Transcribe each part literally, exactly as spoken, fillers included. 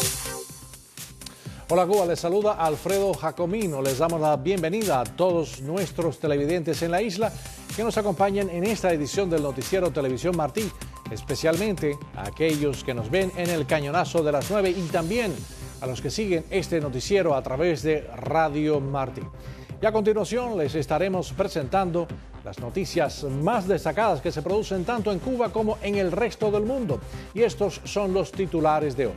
Hola Cuba, les saluda Alfredo Jacomino. Les damos la bienvenida a todos nuestros televidentes en la isla que nos acompañan en esta edición del noticiero Televisión Martí, especialmente a aquellos que nos ven en el cañonazo de las nueve y también a los que siguen este noticiero a través de Radio Martí. Y a continuación les estaremos presentando las noticias más destacadas que se producen tanto en Cuba como en el resto del mundo. Y estos son los titulares de hoy.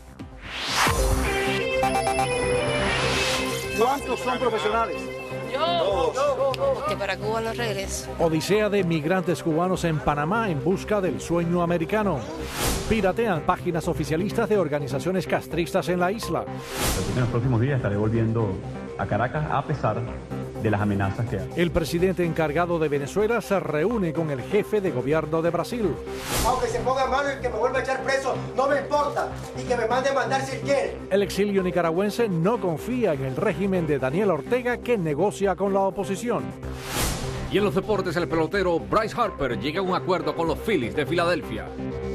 ¿Cuántos son profesionales? Yo. Que para Cuba no regreso. Odisea de migrantes cubanos en Panamá en busca del sueño americano. Piratean páginas oficialistas de organizaciones castristas en la isla. En los próximos días estaré volviendo a Caracas a pesar de las amenazas que hay. El presidente encargado de Venezuela se reúne con el jefe de gobierno de Brasil. Aunque se ponga malo y que me vuelva a echar preso, no me importa. Y que me mande a mandar si él quiere. El exilio nicaragüense no confía en el régimen de Daniel Ortega, que negocia con la oposición. Y en los deportes, el pelotero Bryce Harper llega a un acuerdo con los Phillies de Filadelfia.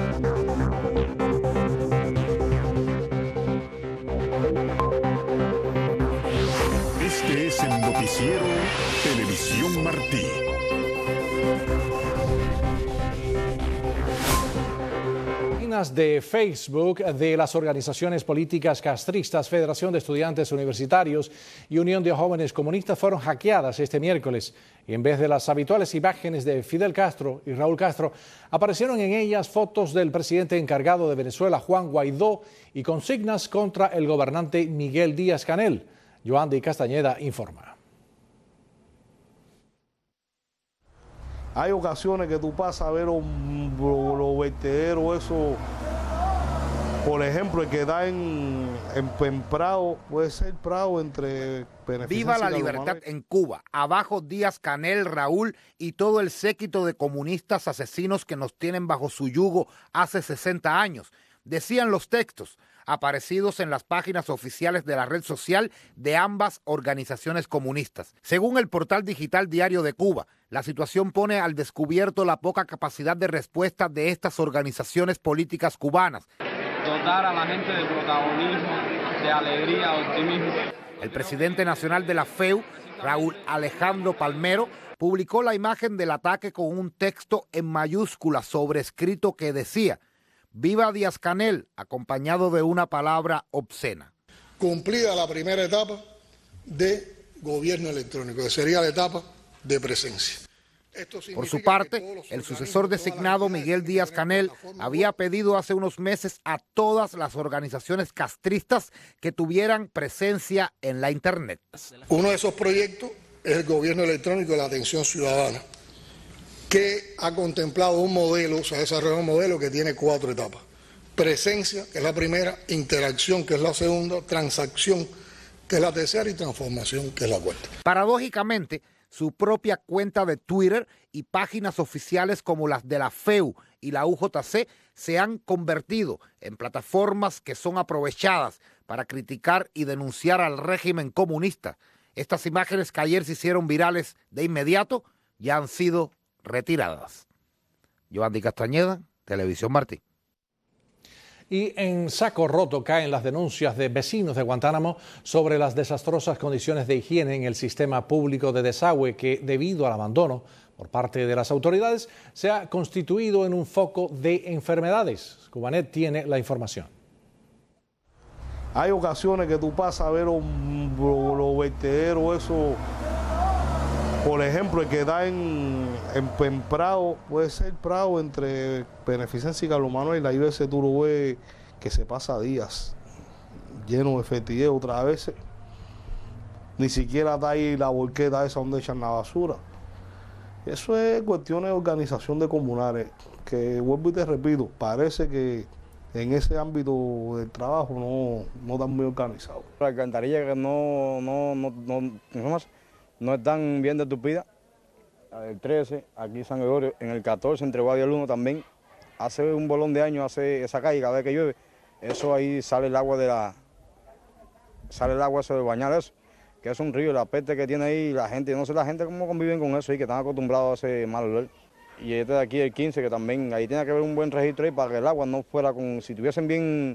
Este es el noticiero Televisión Martí. Páginas de Facebook de las organizaciones políticas castristas, Federación de Estudiantes Universitarios y Unión de Jóvenes Comunistas fueron hackeadas este miércoles. Y en vez de las habituales imágenes de Fidel Castro y Raúl Castro, aparecieron en ellas fotos del presidente encargado de Venezuela, Juan Guaidó, y consignas contra el gobernante Miguel Díaz-Canel. Yoandi Castañeda informa. Hay ocasiones que tú pasas a ver los lo, lo vertederos, eso, por ejemplo, el que da en, en, en Prado, puede ser Prado entre Beneficencia. Viva la libertad en Cuba, abajo Díaz-Canel, Raúl y todo el séquito de comunistas asesinos que nos tienen bajo su yugo hace sesenta años, decían los textos aparecidos en las páginas oficiales de la red social de ambas organizaciones comunistas. Según el portal digital Diario de Cuba, la situación pone al descubierto la poca capacidad de respuesta de estas organizaciones políticas cubanas. Dotar a la gente de protagonismo, de alegría, optimismo. El presidente nacional de la F E U, Raúl Alejandro Palmero, publicó la imagen del ataque con un texto en mayúsculas sobrescrito que decía: «Viva Díaz-Canel», acompañado de una palabra obscena. Cumplida la primera etapa de gobierno electrónico, que sería la etapa de presencia. Por su parte, el sucesor designado, Miguel Díaz-Canel, había pedido hace unos meses a todas las organizaciones castristas que tuvieran presencia en la Internet. Uno de esos proyectos es el gobierno electrónico de la atención ciudadana, que ha contemplado un modelo, se ha desarrollado un modelo que tiene cuatro etapas. Presencia, que es la primera, interacción, que es la segunda, transacción, que es la tercera, y transformación, que es la cuarta. Paradójicamente, su propia cuenta de Twitter y páginas oficiales como las de la F E U y la U J C se han convertido en plataformas que son aprovechadas para criticar y denunciar al régimen comunista. Estas imágenes que ayer se hicieron virales de inmediato ya han sido retiradas. Yoandi Castañeda, Televisión Martí. Y en saco roto caen las denuncias de vecinos de Guantánamo sobre las desastrosas condiciones de higiene en el sistema público de desagüe que, debido al abandono por parte de las autoridades, se ha constituido en un foco de enfermedades. Cubanet tiene la información. Hay ocasiones que tú pasas a ver los, los, los vertederos, eso, por ejemplo, el que da en, en, en Prado, puede ser Prado entre Beneficencia y Carlos Manuel, y la I B S tú lo ves que se pasa días lleno de fetidez, otras veces ni siquiera está ahí la volqueta esa donde echan la basura. Eso es cuestiones de organización de comunales, que vuelvo y te repito, parece que en ese ámbito del trabajo no, no están muy organizados. La alcantarilla que no, no, no, no, no, no están bien detupidas, el trece, aquí San Gregorio, en el catorce, entre Guadia y el uno también, hace un bolón de años, hace esa calle, cada vez que llueve, eso ahí sale el agua de la, sale el agua eso de bañar eso, que es un río, la peste que tiene ahí, la gente, no sé la gente cómo conviven con eso y que están acostumbrados a ese mal olor. Y este de aquí, el quince, que también, ahí tiene que haber un buen registro ahí para que el agua no fuera con, si tuviesen bien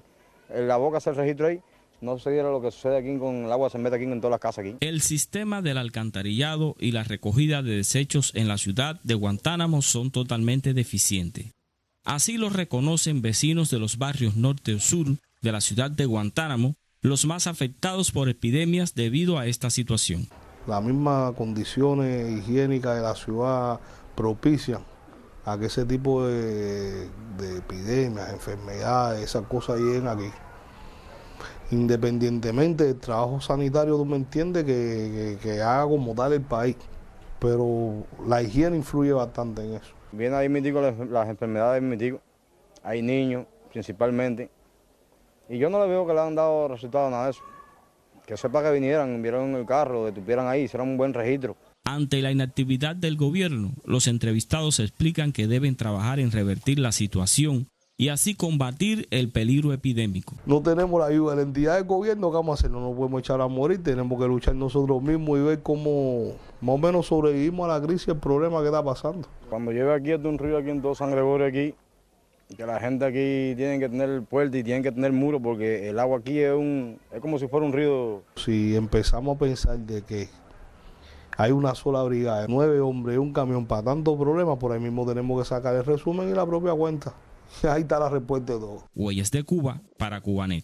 en la boca hace el registro ahí, no se diera lo que sucede aquí con el agua, se mete aquí en todas las casas aquí. El sistema del alcantarillado y la recogida de desechos en la ciudad de Guantánamo son totalmente deficientes. Así lo reconocen vecinos de los barrios norte o sur de la ciudad de Guantánamo, los más afectados por epidemias debido a esta situación. Las mismas condiciones higiénicas de la ciudad propician a que ese tipo de, de epidemias, enfermedades, esas cosas lleguen aquí. Independientemente del trabajo sanitario, tú me entiendes, que, que, que haga como tal el país, pero la higiene influye bastante en eso. Viene ahí mitico las, las enfermedades mitico, hay niños principalmente, y yo no le veo que le han dado resultado nada de eso. Que sepa que vinieran, vieron el carro, detuvieran ahí, hicieran un buen registro. Ante la inactividad del gobierno, los entrevistados explican que deben trabajar en revertir la situación y así combatir el peligro epidémico. No tenemos la ayuda de la entidad del gobierno, ¿qué vamos a hacer? No nos podemos echar a morir, tenemos que luchar nosotros mismos y ver cómo más o menos sobrevivimos a la crisis y el problema que está pasando. Cuando lleve aquí hasta un río aquí en todo San Gregorio aquí, que la gente aquí tiene que tener puerta y tienen que tener muro porque el agua aquí es un es como si fuera un río. Si empezamos a pensar de que hay una sola brigada, nueve hombres y un camión para tantos problemas, por ahí mismo tenemos que sacar el resumen y la propia cuenta. Ahí está la respuesta de todo. Huellas de Cuba para Cubanet.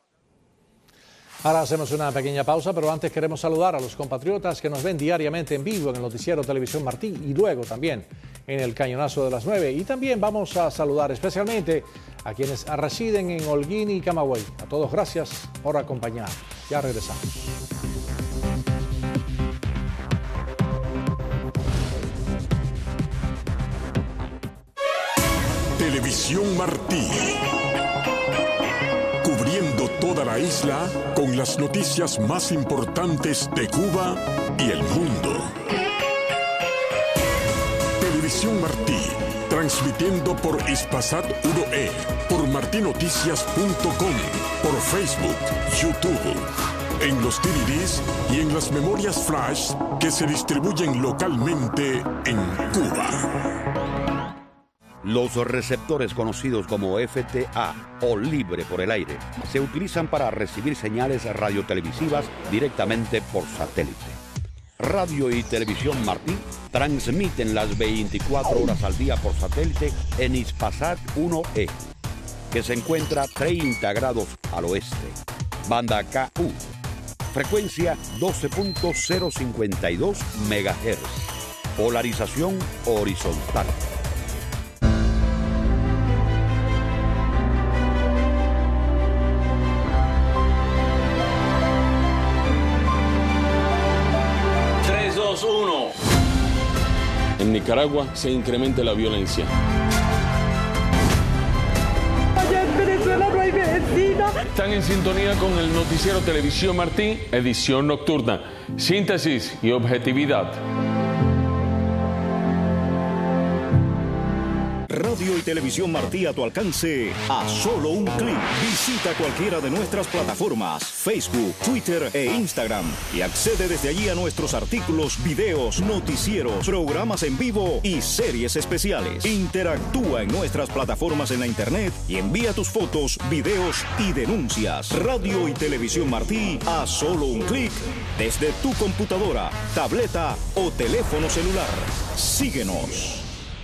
Ahora hacemos una pequeña pausa, pero antes queremos saludar a los compatriotas que nos ven diariamente en vivo en el noticiero Televisión Martí y luego también en el Cañonazo de las nueve. Y también vamos a saludar especialmente a quienes residen en Holguín y Camagüey. A todos gracias por acompañar. Ya regresamos. Televisión Martí. Cubriendo toda la isla con las noticias más importantes de Cuba y el mundo. Televisión Martí, transmitiendo por Hispasat uno E, por martinoticias punto com, por Facebook, YouTube, en los D V Ds y en las memorias flash que se distribuyen localmente en Cuba. Los receptores conocidos como F T A o libre por el aire se utilizan para recibir señales radiotelevisivas directamente por satélite. Radio y Televisión Martí transmiten las veinticuatro horas al día por satélite en Hispasat uno E, que se encuentra treinta grados al oeste. Banda K U, frecuencia doce punto cero cincuenta y dos megahertz, polarización horizontal. En Nicaragua se incrementa la violencia. Allá en Venezuela no hay medicina. Están en sintonía con el noticiero Televisión Martí, edición nocturna. Síntesis y objetividad. Radio y Televisión Martí a tu alcance a solo un clic. Visita cualquiera de nuestras plataformas, Facebook, Twitter e Instagram y accede desde allí a nuestros artículos, videos, noticieros, programas en vivo y series especiales. Interactúa en nuestras plataformas en la internet y envía tus fotos, videos y denuncias. Radio y Televisión Martí a solo un clic desde tu computadora, tableta o teléfono celular. Síguenos.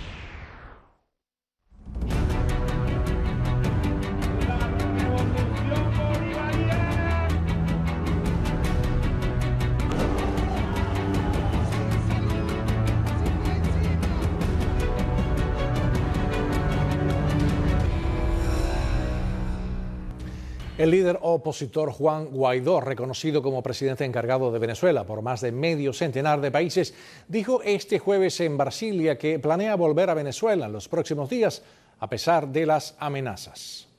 El líder opositor Juan Guaidó, reconocido como presidente encargado de Venezuela por más de medio centenar de países, dijo este jueves en Brasilia que planea volver a Venezuela en los próximos días, a pesar de las amenazas.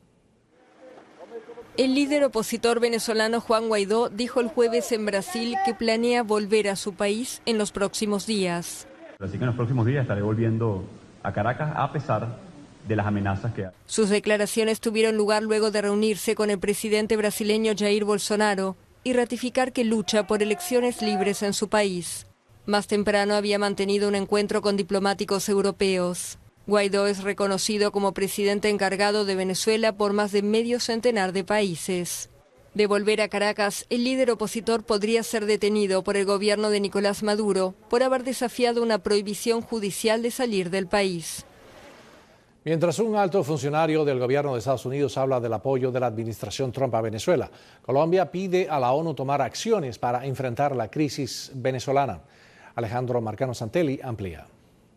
El líder opositor venezolano Juan Guaidó dijo el jueves en Brasil que planea volver a su país en los próximos días. Así que en los próximos días estaré volviendo a Caracas a pesar de las amenazas que hay. Sus declaraciones tuvieron lugar luego de reunirse con el presidente brasileño Jair Bolsonaro y ratificar que lucha por elecciones libres en su país. Más temprano había mantenido un encuentro con diplomáticos europeos. Guaidó es reconocido como presidente encargado de Venezuela por más de medio centenar de países. De volver a Caracas, el líder opositor podría ser detenido por el gobierno de Nicolás Maduro por haber desafiado una prohibición judicial de salir del país. Mientras un alto funcionario del gobierno de Estados Unidos habla del apoyo de la administración Trump a Venezuela, Colombia pide a la ONU tomar acciones para enfrentar la crisis venezolana. Alejandro Marcano Santelli amplía.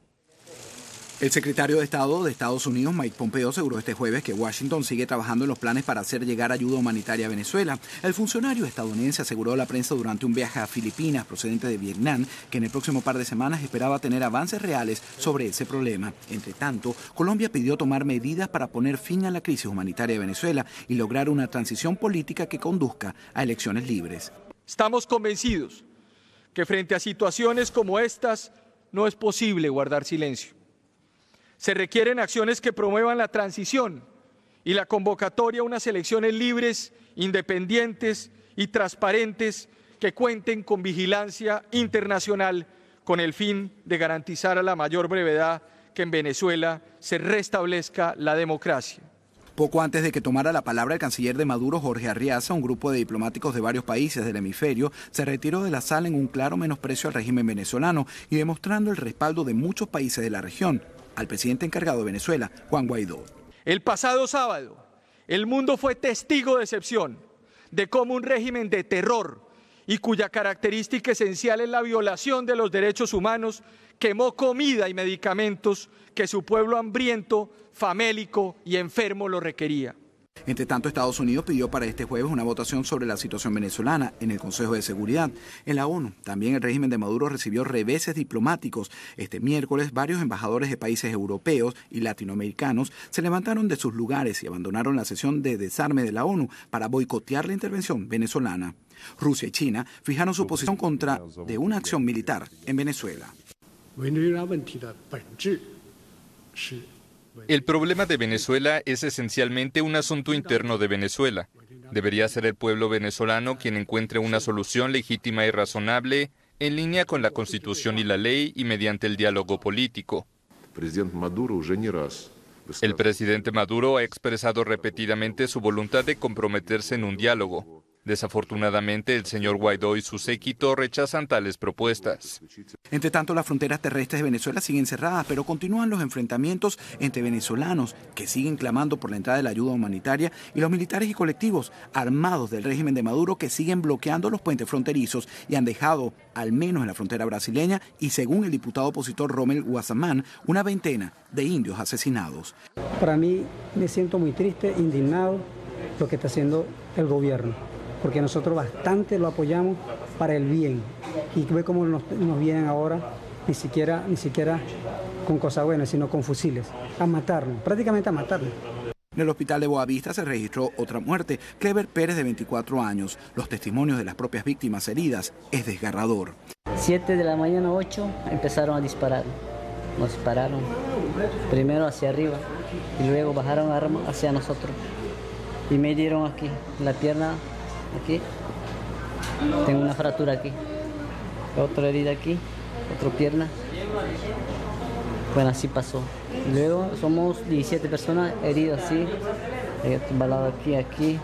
El secretario de Estado de Estados Unidos, Mike Pompeo, aseguró este jueves que Washington sigue trabajando en los planes para hacer llegar ayuda humanitaria a Venezuela. El funcionario estadounidense aseguró a la prensa durante un viaje a Filipinas procedente de Vietnam que en el próximo par de semanas esperaba tener avances reales sobre ese problema. Entre tanto, Colombia pidió tomar medidas para poner fin a la crisis humanitaria de Venezuela y lograr una transición política que conduzca a elecciones libres. Estamos convencidos que frente a situaciones como estas no es posible guardar silencio. Se requieren acciones que promuevan la transición y la convocatoria a unas elecciones libres, independientes y transparentes que cuenten con vigilancia internacional con el fin de garantizar a la mayor brevedad que en Venezuela se restablezca la democracia. Poco antes de que tomara la palabra el canciller de Maduro, Jorge Arriaza, un grupo de diplomáticos de varios países del hemisferio se retiró de la sala en un claro menosprecio al régimen venezolano y demostrando el respaldo de muchos países de la región al presidente encargado de Venezuela, Juan Guaidó. El pasado sábado, el mundo fue testigo de excepción de cómo un régimen de terror y cuya característica esencial es la violación de los derechos humanos quemó comida y medicamentos que su pueblo hambriento, famélico y enfermo lo requería. Entre tanto, Estados Unidos pidió para este jueves una votación sobre la situación venezolana en el Consejo de Seguridad. En la ONU, también el régimen de Maduro recibió reveses diplomáticos. Este miércoles, varios embajadores de países europeos y latinoamericanos se levantaron de sus lugares y abandonaron la sesión de desarme de la ONU para boicotear la intervención venezolana. Rusia y China fijaron su posición contra de una acción militar en Venezuela. El problema de Venezuela es esencialmente un asunto interno de Venezuela. Debería ser el pueblo venezolano quien encuentre una solución legítima y razonable en línea con la Constitución y la ley y mediante el diálogo político. El presidente Maduro ha expresado repetidamente su voluntad de comprometerse en un diálogo. Desafortunadamente, el señor Guaidó y su séquito rechazan tales propuestas. Entre tanto, las fronteras terrestres de Venezuela siguen cerradas, pero continúan los enfrentamientos entre venezolanos que siguen clamando por la entrada de la ayuda humanitaria y los militares y colectivos armados del régimen de Maduro que siguen bloqueando los puentes fronterizos y han dejado, al menos en la frontera brasileña, y según el diputado opositor Rommel Guasamán, una veintena de indios asesinados. Para mí me siento muy triste, indignado lo que está haciendo el gobierno, porque nosotros bastante lo apoyamos para el bien. Y ve cómo nos, nos vienen ahora, ni siquiera, ni siquiera con cosas buenas, sino con fusiles, a matarnos, prácticamente a matarnos. En el hospital de Boavista se registró otra muerte, Clever Pérez, de veinticuatro años. Los testimonios de las propias víctimas heridas es desgarrador. Siete de la mañana, ocho, empezaron a disparar. Nos dispararon, primero hacia arriba y luego bajaron armas hacia nosotros. Y me dieron aquí, la pierna, aquí. Tengo una fractura aquí. Otra herida aquí, otra pierna. Bueno, así pasó. Luego somos diecisiete personas heridas así, balado aquí, aquí.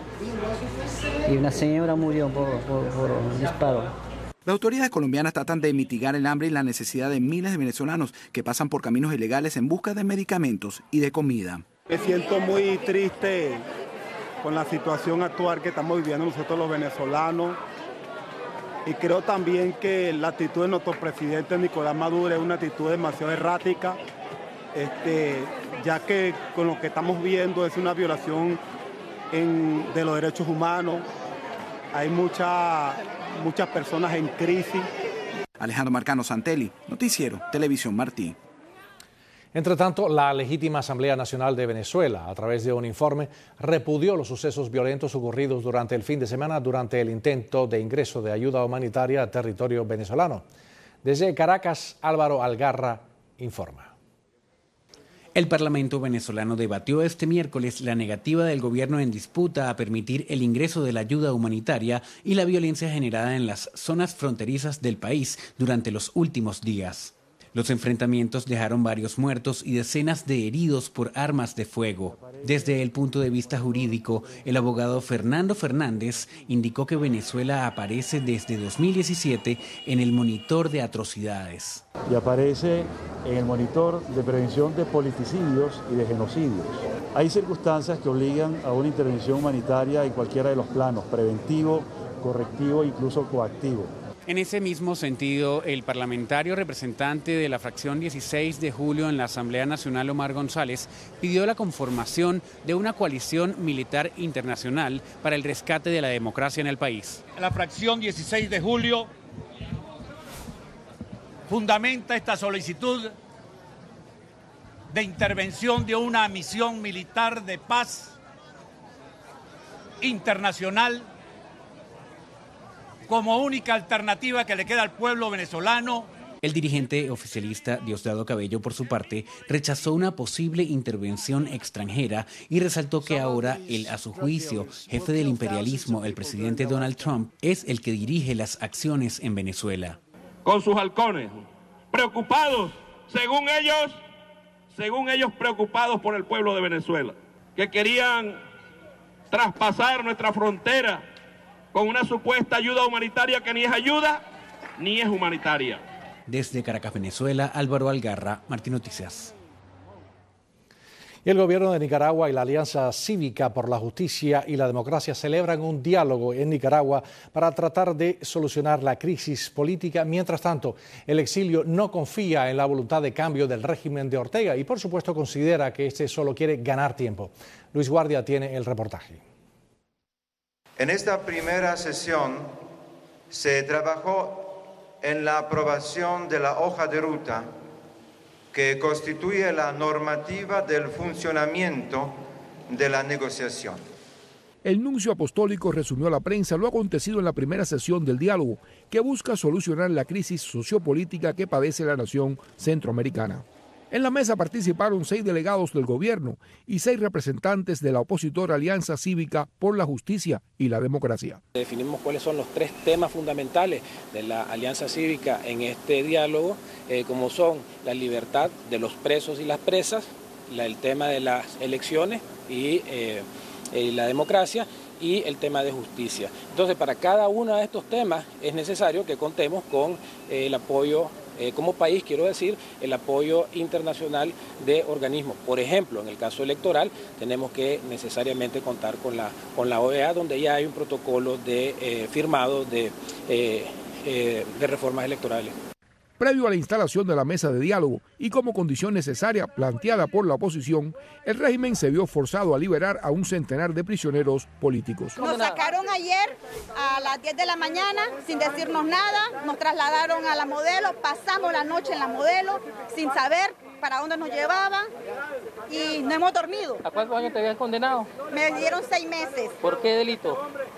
Y una señora murió por, por, por un disparo. Las autoridades colombianas tratan de mitigar el hambre y la necesidad de miles de venezolanos que pasan por caminos ilegales en busca de medicamentos y de comida. Me siento muy triste con la situación actual que estamos viviendo nosotros los venezolanos. Y creo también que la actitud de nuestro presidente Nicolás Maduro es una actitud demasiado errática, este, ya que con lo que estamos viendo es una violación en, de los derechos humanos. Hay mucha, muchas personas en crisis. Alejandro Marcano Santelli, Noticiero Televisión Martí. Entre tanto, la Legítima Asamblea Nacional de Venezuela, a través de un informe, repudió los sucesos violentos ocurridos durante el fin de semana durante el intento de ingreso de ayuda humanitaria a territorio venezolano. Desde Caracas, Álvaro Algarra informa. El Parlamento venezolano debatió este miércoles la negativa del gobierno en disputa a permitir el ingreso de la ayuda humanitaria y la violencia generada en las zonas fronterizas del país durante los últimos días. Los enfrentamientos dejaron varios muertos y decenas de heridos por armas de fuego. Desde el punto de vista jurídico, el abogado Fernando Fernández indicó que Venezuela aparece desde dos mil diecisiete en el monitor de atrocidades. Y aparece en el monitor de prevención de politicidios y de genocidios. Hay circunstancias que obligan a una intervención humanitaria en cualquiera de los planos, preventivo, correctivo e incluso coactivo. En ese mismo sentido, el parlamentario representante de la fracción dieciséis de julio en la Asamblea Nacional, Omar González, pidió la conformación de una coalición militar internacional para el rescate de la democracia en el país. La fracción dieciséis de julio fundamenta esta solicitud de intervención de una misión militar de paz internacional como única alternativa que le queda al pueblo venezolano. El dirigente oficialista Diosdado Cabello, por su parte, rechazó una posible intervención extranjera y resaltó que ahora el, a su juicio, jefe del imperialismo, el presidente Donald Trump, es el que dirige las acciones en Venezuela. Con sus halcones, preocupados, según ellos, según ellos preocupados por el pueblo de Venezuela, que querían traspasar nuestra frontera con una supuesta ayuda humanitaria que ni es ayuda ni es humanitaria. Desde Caracas, Venezuela, Álvaro Algarra, Martín Noticias. Y el gobierno de Nicaragua y la Alianza Cívica por la Justicia y la Democracia celebran un diálogo en Nicaragua para tratar de solucionar la crisis política. Mientras tanto, el exilio no confía en la voluntad de cambio del régimen de Ortega y, por supuesto, considera que este solo quiere ganar tiempo. Luis Guardia tiene el reportaje. En esta primera sesión se trabajó en la aprobación de la hoja de ruta que constituye la normativa del funcionamiento de la negociación. El nuncio apostólico resumió a la prensa lo acontecido en la primera sesión del diálogo, que busca solucionar la crisis sociopolítica que padece la nación centroamericana. En la mesa participaron seis delegados del gobierno y seis representantes de la opositora Alianza Cívica por la Justicia y la Democracia. Definimos cuáles son los tres temas fundamentales de la Alianza Cívica en este diálogo, eh, como son la libertad de los presos y las presas, la, el tema de las elecciones y eh, eh, la democracia, y el tema de justicia. Entonces, para cada uno de estos temas es necesario que contemos con eh, el apoyo, eh, como país, quiero decir, el apoyo internacional de organismos. Por ejemplo, en el caso electoral, tenemos que necesariamente contar con la, con la O E A, donde ya hay un protocolo de, eh, firmado de, eh, eh, de reformas electorales. Previo a la instalación de la mesa de diálogo y como condición necesaria planteada por la oposición, el régimen se vio forzado a liberar a un centenar de prisioneros políticos. Nos sacaron ayer a las diez de la mañana sin decirnos nada, nos trasladaron a la Modelo, pasamos la noche en la Modelo sin saber para dónde nos llevaban y no hemos dormido. ¿A cuántos años te habían condenado? Me dieron seis meses. ¿Por qué delito?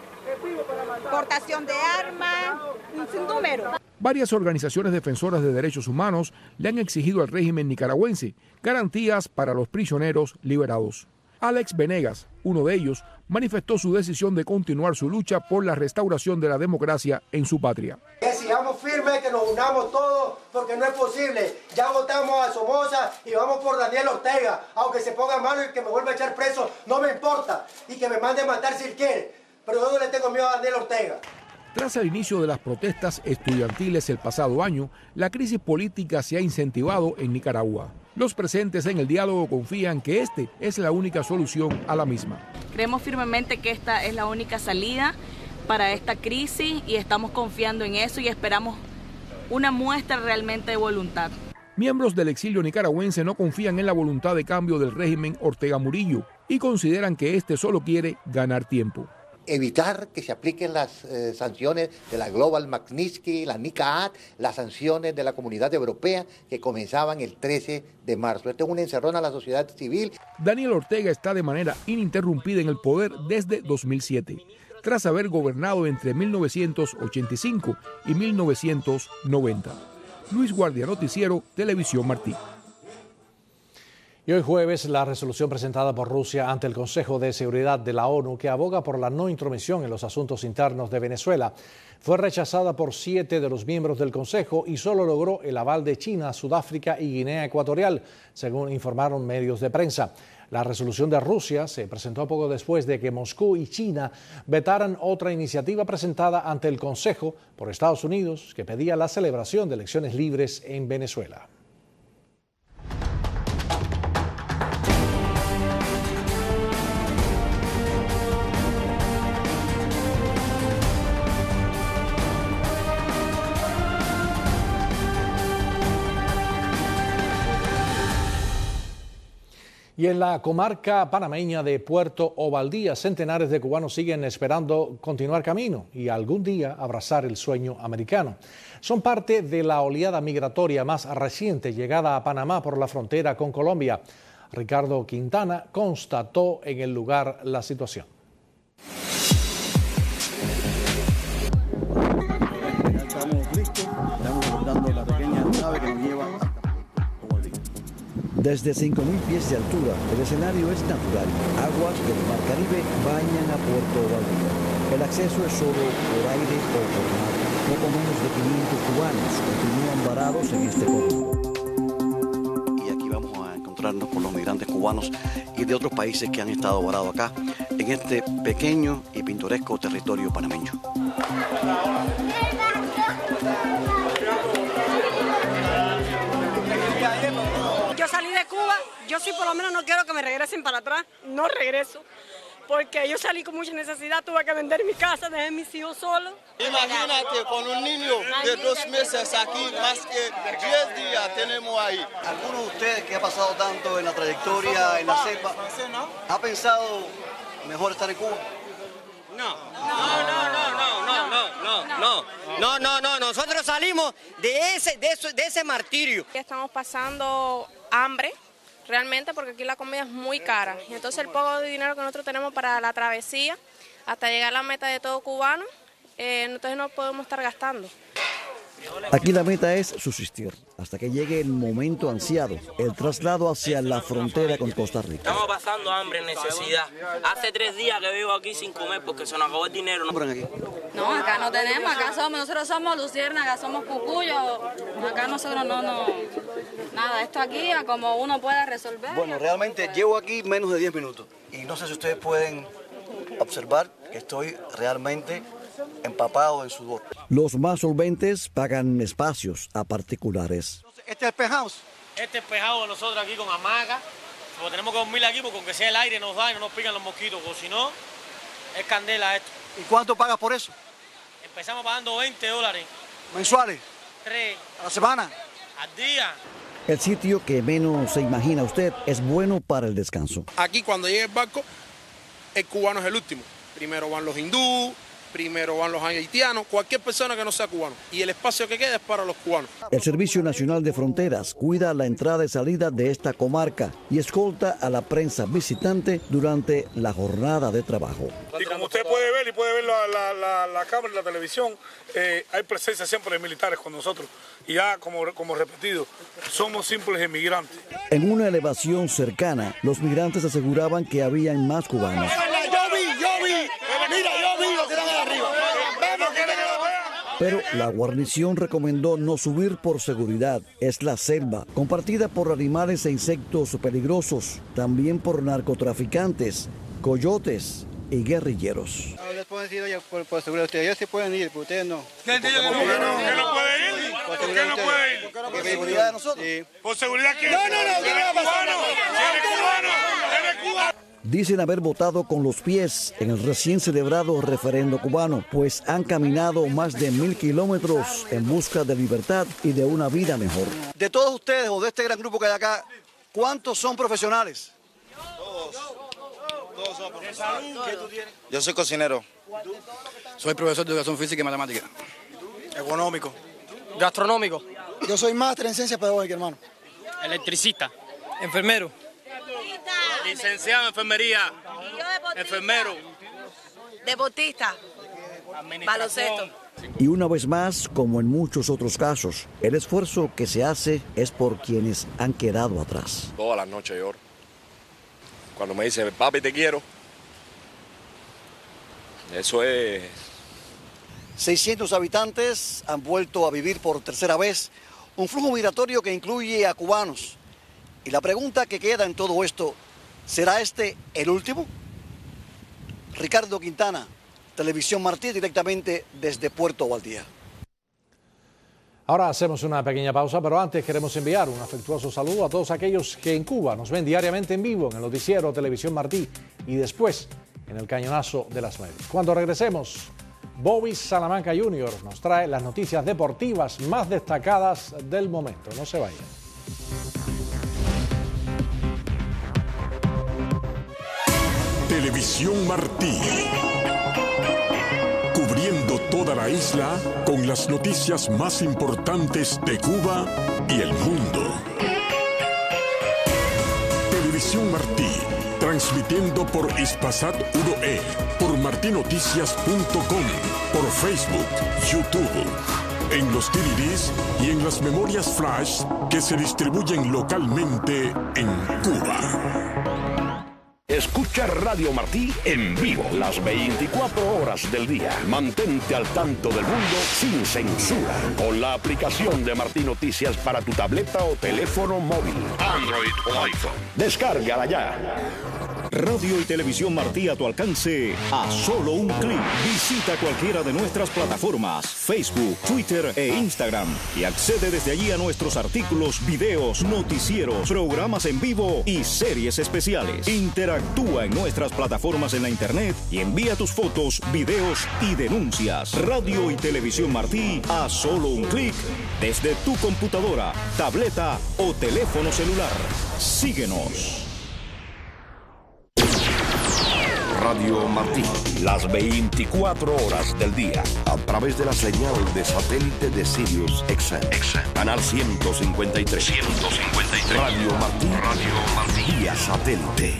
Portación de armas, sin número. Varias organizaciones defensoras de derechos humanos le han exigido al régimen nicaragüense garantías para los prisioneros liberados. Alex Venegas, uno de ellos, manifestó su decisión de continuar su lucha por la restauración de la democracia en su patria. Que sigamos firmes, que nos unamos todos, porque no es posible. Ya votamos a Somoza y vamos por Daniel Ortega. Aunque se ponga malo y que me vuelva a echar preso, no me importa. Y que me mande a matar si él quiere. Pero yo no le tengo miedo a Daniel Ortega. Tras el inicio de las protestas estudiantiles el pasado año, la crisis política se ha incentivado en Nicaragua. Los presentes en el diálogo confían que este es la única solución a la misma. Creemos firmemente que esta es la única salida para esta crisis y estamos confiando en eso y esperamos una muestra realmente de voluntad. Miembros del exilio nicaragüense no confían en la voluntad de cambio del régimen Ortega Murillo y consideran que este solo quiere ganar tiempo. Evitar que se apliquen las eh, sanciones de la Global Magnitsky, la NICAAT, las sanciones de la Comunidad Europea que comenzaban el trece de marzo. Esto es un encerrón a la sociedad civil. Daniel Ortega está de manera ininterrumpida en el poder desde dos mil siete, tras haber gobernado entre mil novecientos ochenta y cinco y mil novecientos noventa. Luis Guardia, Noticiero, Televisión Martí. Y hoy jueves, la resolución presentada por Rusia ante el Consejo de Seguridad de la ONU, que aboga por la no intromisión en los asuntos internos de Venezuela, fue rechazada por siete de los miembros del Consejo y solo logró el aval de China, Sudáfrica y Guinea Ecuatorial, según informaron medios de prensa. La resolución de Rusia se presentó poco después de que Moscú y China vetaran otra iniciativa presentada ante el Consejo por Estados Unidos que pedía la celebración de elecciones libres en Venezuela. Y en la comarca panameña de Puerto Ovaldía, centenares de cubanos siguen esperando continuar camino y algún día abrazar el sueño americano. Son parte de la oleada migratoria más reciente llegada a Panamá por la frontera con Colombia. Ricardo Quintana constató en el lugar la situación. Estamos listos, estamos abordando la pequeña nave que nos lleva. Desde cinco mil pies de altura, el escenario es natural. Aguas del Mar Caribe bañan a Puerto Ovaldía. El acceso es solo por aire o por mar. Poco menos de quinientos cubanos continúan varados en este corredor. Y aquí vamos a encontrarnos con los migrantes cubanos y de otros países que han estado varados acá, en este pequeño y pintoresco territorio panameño. Yo salí de Cuba, yo sí por lo menos no quiero que me regresen para atrás, no regreso, porque yo salí con mucha necesidad, tuve que vender mi casa, dejé mis hijos solos. Imagínate con un niño de dos meses aquí, más que diez días tenemos ahí. ¿Alguno de ustedes que ha pasado tanto en la trayectoria, en la selva, ha pensado mejor estar en Cuba? No, no, no, no, no, no, no, no, no, no, no, nosotros salimos de ese, de ese, de ese martirio. Estamos pasando hambre, realmente, porque aquí la comida es muy cara. Y entonces el poco de dinero que nosotros tenemos para la travesía, hasta llegar a la meta de todo cubano, eh, entonces no podemos estar gastando. Aquí la meta es subsistir, hasta que llegue el momento ansiado, el traslado hacia la frontera con Costa Rica. Estamos pasando hambre, necesidad. Hace tres días que vivo aquí sin comer porque se nos acabó el dinero. No, acá no tenemos, acá somos, nosotros somos luciérnagas, somos cucuyos, acá nosotros no, no, nada, esto aquí a como uno pueda resolver. Bueno, realmente llevo aquí menos de diez minutos y no sé si ustedes pueden observar que estoy realmente empapado en sudor. Los más solventes pagan espacios a particulares. Este es el penthouse. Este es el penthouse de nosotros aquí con hamaca. Como tenemos que dormir aquí porque aunque sea el aire nos da y no nos pican los mosquitos, o si no, es candela esto. ¿Y cuánto pagas por eso? Empezamos pagando veinte dólares. ¿Mensuales? Tres. ¿A la semana? Al día. El sitio que menos se imagina usted es bueno para el descanso. Aquí cuando llega el barco, el cubano es el último. Primero van los hindúes, primero van los haitianos, cualquier persona que no sea cubano. Y el espacio que queda es para los cubanos. El Servicio Nacional de Fronteras cuida la entrada y salida de esta comarca y escolta a la prensa visitante durante la jornada de trabajo. Y como usted puede ver y puede ver la, la, la, la cámara y la televisión, eh, hay presencia siempre de militares con nosotros. Y ya, como, como repetido, somos simples inmigrantes. En una elevación cercana, los migrantes aseguraban que habían más cubanos. Yo vi, yo vi, mira, yo vi lo que eran de arriba. Pero la guarnición recomendó no subir por seguridad. Es la selva, compartida por animales e insectos peligrosos, también por narcotraficantes, coyotes y guerrilleros. Les puedo decir, oye, por, por seguridad, ustedes ya se pueden ir, pero ustedes no. ¿Qué no, no, no puede ir? ¿Por qué no puede ir? ¿Por seguridad de nosotros? Sí. ¿Por seguridad que no, no, no, ¿qué va a pasar? Dicen haber votado con los pies en el recién celebrado referendo cubano, pues han caminado más de mil kilómetros en busca de libertad y de una vida mejor. De todos ustedes o de este gran grupo que hay acá, ¿cuántos son profesionales? Todos. Todos son profesionales. ¿Qué tú tienes? Yo soy cocinero. Soy profesor de educación física y matemática. Económico. Gastronómico. Yo soy máster en ciencias pedagógicas, hermano. Electricista. Enfermero. Licenciado en enfermería. Enfermero. Deportista. Baloncesto. Y una vez más, como en muchos otros casos, el esfuerzo que se hace es por quienes han quedado atrás. Todas las noches lloro. Cuando me dice, papi, te quiero. Eso es... seiscientos habitantes han vuelto a vivir por tercera vez un flujo migratorio que incluye a cubanos. Y la pregunta que queda en todo esto, ¿será este el último? Ricardo Quintana, Televisión Martí, directamente desde Puerto Valdía. Ahora hacemos una pequeña pausa, pero antes queremos enviar un afectuoso saludo a todos aquellos que en Cuba nos ven diariamente en vivo en el noticiero Televisión Martí y después en el Cañonazo de las nueve. Cuando regresemos, Bobby Salamanca junior nos trae las noticias deportivas más destacadas del momento. No se vayan. Televisión Martí. Cubriendo toda la isla con las noticias más importantes de Cuba y el mundo. Televisión Martí. Transmitiendo por Hispasat uno E, por martinoticias punto com, por Facebook, YouTube, en los D V Ds y en las memorias flash que se distribuyen localmente en Cuba. Escucha Radio Martí en vivo las veinticuatro horas del día. Mantente al tanto del mundo sin censura con la aplicación de Martí Noticias para tu tableta o teléfono móvil, Android o iPhone. Descárgala ya. Radio y Televisión Martí a tu alcance a solo un clic. Visita cualquiera de nuestras plataformas, Facebook, Twitter e Instagram y accede desde allí a nuestros artículos, videos, noticieros, programas en vivo y series especiales. Interactúa en nuestras plataformas en la internet y envía tus fotos, videos y denuncias. Radio y Televisión Martí a solo un clic desde tu computadora, tableta o teléfono celular. Síguenos. Radio Martí, las veinticuatro horas del día, a través de la señal de satélite de Sirius X M, canal ciento cincuenta y tres. ciento cincuenta y tres. Radio Martí, Radio Martí, vía satélite.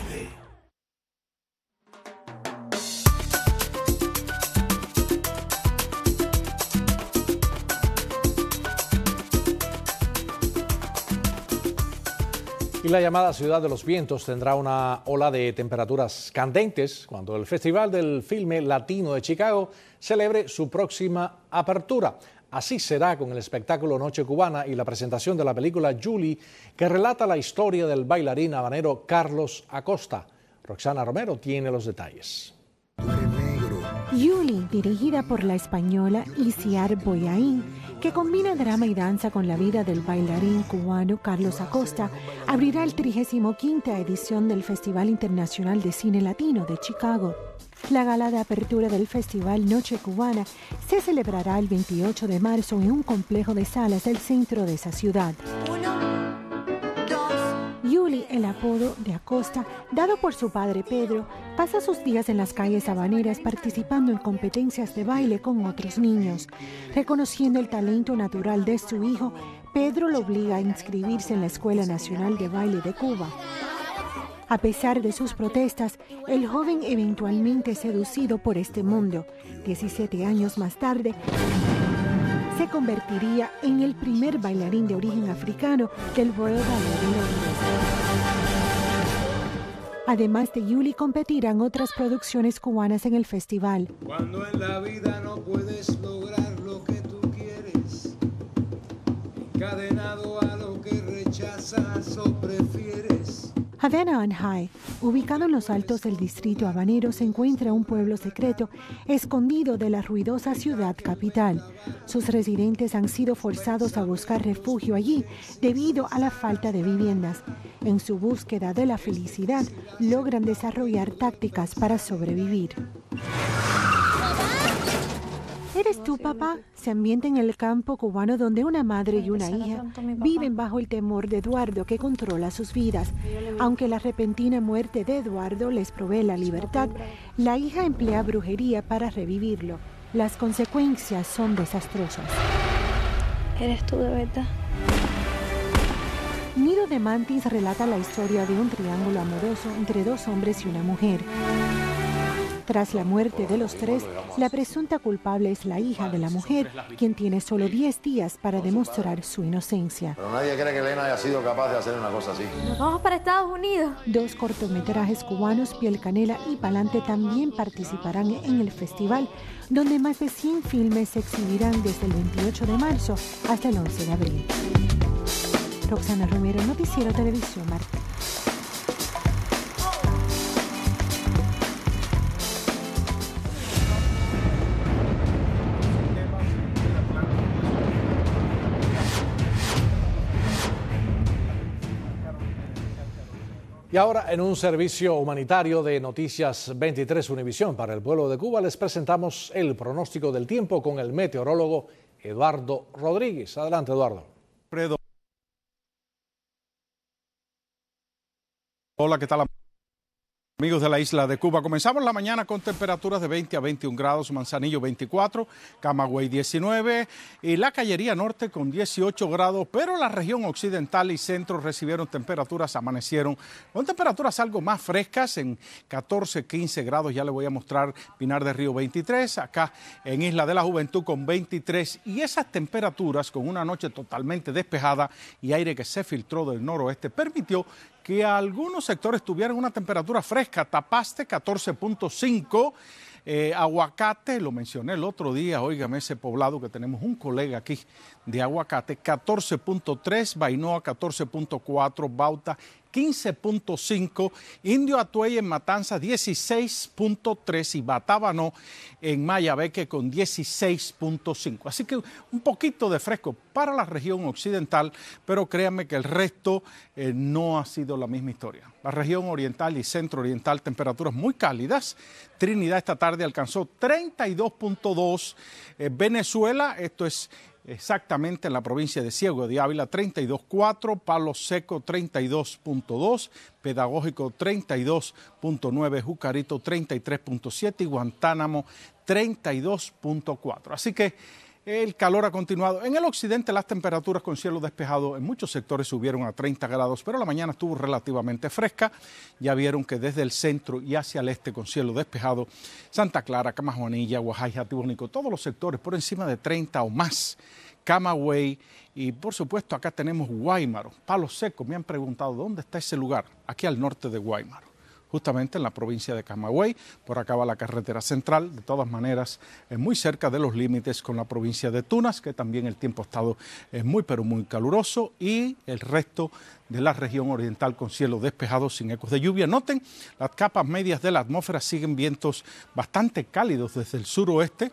Y la llamada Ciudad de los Vientos tendrá una ola de temperaturas candentes cuando el Festival del Filme Latino de Chicago celebre su próxima apertura. Así será con el espectáculo Noche Cubana y la presentación de la película Julie, que relata la historia del bailarín habanero Carlos Acosta. Roxana Romero tiene los detalles. Julie, dirigida por la española Isiar Boyaín, que combina drama y danza con la vida del bailarín cubano Carlos Acosta, abrirá el trigésimo quinta edición del Festival Internacional de Cine Latino de Chicago. La gala de apertura del Festival Noche Cubana se celebrará el veintiocho de marzo en un complejo de salas del centro de esa ciudad. Julie, el apodo de Acosta, dado por su padre Pedro, pasa sus días en las calles habaneras participando en competencias de baile con otros niños. Reconociendo el talento natural de su hijo, Pedro lo obliga a inscribirse en la Escuela Nacional de Baile de Cuba. A pesar de sus protestas, el joven eventualmente seducido por este mundo, diecisiete años más tarde, se convertiría en el primer bailarín de origen africano del Royal Ballet de Londres. Además de Julie, competirán otras producciones cubanas en el festival. Cuando en la vida no puedes lograr lo que tú quieres, encadenado a lo que rechazas o prefieres. Havana on High, ubicado en los altos del distrito habanero, se encuentra un pueblo secreto escondido de la ruidosa ciudad capital. Sus residentes han sido forzados a buscar refugio allí debido a la falta de viviendas. En su búsqueda de la felicidad, logran desarrollar tácticas para sobrevivir. ¿Eres tú, papá? Se ambienta en el campo cubano donde una madre y una hija viven bajo el temor de Eduardo, que controla sus vidas. Aunque la repentina muerte de Eduardo les provee la libertad, la hija emplea brujería para revivirlo. Las consecuencias son desastrosas. ¿Eres tú de verdad? Nido de Mantis relata la historia de un triángulo amoroso entre dos hombres y una mujer. Tras la muerte de los tres, la presunta culpable es la hija de la mujer, quien tiene solo diez días para demostrar su inocencia. Pero nadie cree que Elena haya sido capaz de hacer una cosa así. Nos vamos para Estados Unidos. Dos cortometrajes cubanos, Piel Canela y Palante, también participarán en el festival, donde más de cien filmes se exhibirán desde el veintiocho de marzo hasta el once de abril. Roxana Romero, Noticiero Televisión Martí. Y ahora, en un servicio humanitario de Noticias veintitrés Univisión para el pueblo de Cuba, les presentamos el pronóstico del tiempo con el meteorólogo Eduardo Rodríguez. Adelante, Eduardo. Hola, ¿qué tal, amigos de la isla de Cuba? Comenzamos la mañana con temperaturas de veinte a veintiún grados, Manzanillo veinticuatro, Camagüey diecinueve y la Cañería Norte con dieciocho grados, pero la región occidental y centro recibieron temperaturas, amanecieron con temperaturas algo más frescas en catorce, quince grados. Ya les voy a mostrar Pinar del Río veintitrés, acá en Isla de la Juventud con veintitrés, y esas temperaturas con una noche totalmente despejada y aire que se filtró del noroeste permitió que algunos sectores tuvieran una temperatura fresca. Tapaste catorce punto cinco, eh, Aguacate, lo mencioné el otro día, óigame, ese poblado que tenemos un colega aquí de Aguacate, catorce punto tres, Bainoa catorce punto cuatro, Bauta quince punto cinco, Indio Atuey en Matanza dieciséis punto tres y Batábano en Mayabeque con dieciséis punto cinco. Así que un poquito de fresco para la región occidental, pero créanme que el resto eh, no ha sido la misma historia. La región oriental y centro oriental, temperaturas muy cálidas. Trinidad esta tarde alcanzó treinta y dos punto dos, eh, Venezuela, esto es exactamente en la provincia de Ciego de Ávila, treinta y dos punto cuatro, Palo Seco treinta y dos punto dos, Pedagógico treinta y dos punto nueve, Jucarito treinta y tres punto siete y Guantánamo treinta y dos punto cuatro. Así que el calor ha continuado. En el occidente las temperaturas con cielo despejado en muchos sectores subieron a treinta grados, pero la mañana estuvo relativamente fresca. Ya vieron que desde el centro y hacia el este con cielo despejado, Santa Clara, Camajuanilla, Guajay, Jatibonico, todos los sectores por encima de treinta o más. Camagüey y por supuesto acá tenemos Guáimaro, Palo Seco. Me han preguntado dónde está ese lugar, aquí al norte de Guáimaro, justamente en la provincia de Camagüey. Por acá va la carretera central, de todas maneras es muy cerca de los límites con la provincia de Tunas, que también el tiempo ha estado es muy pero muy caluroso, y el resto de la región oriental con cielo despejado sin ecos de lluvia. Noten, las capas medias de la atmósfera siguen vientos bastante cálidos desde el suroeste.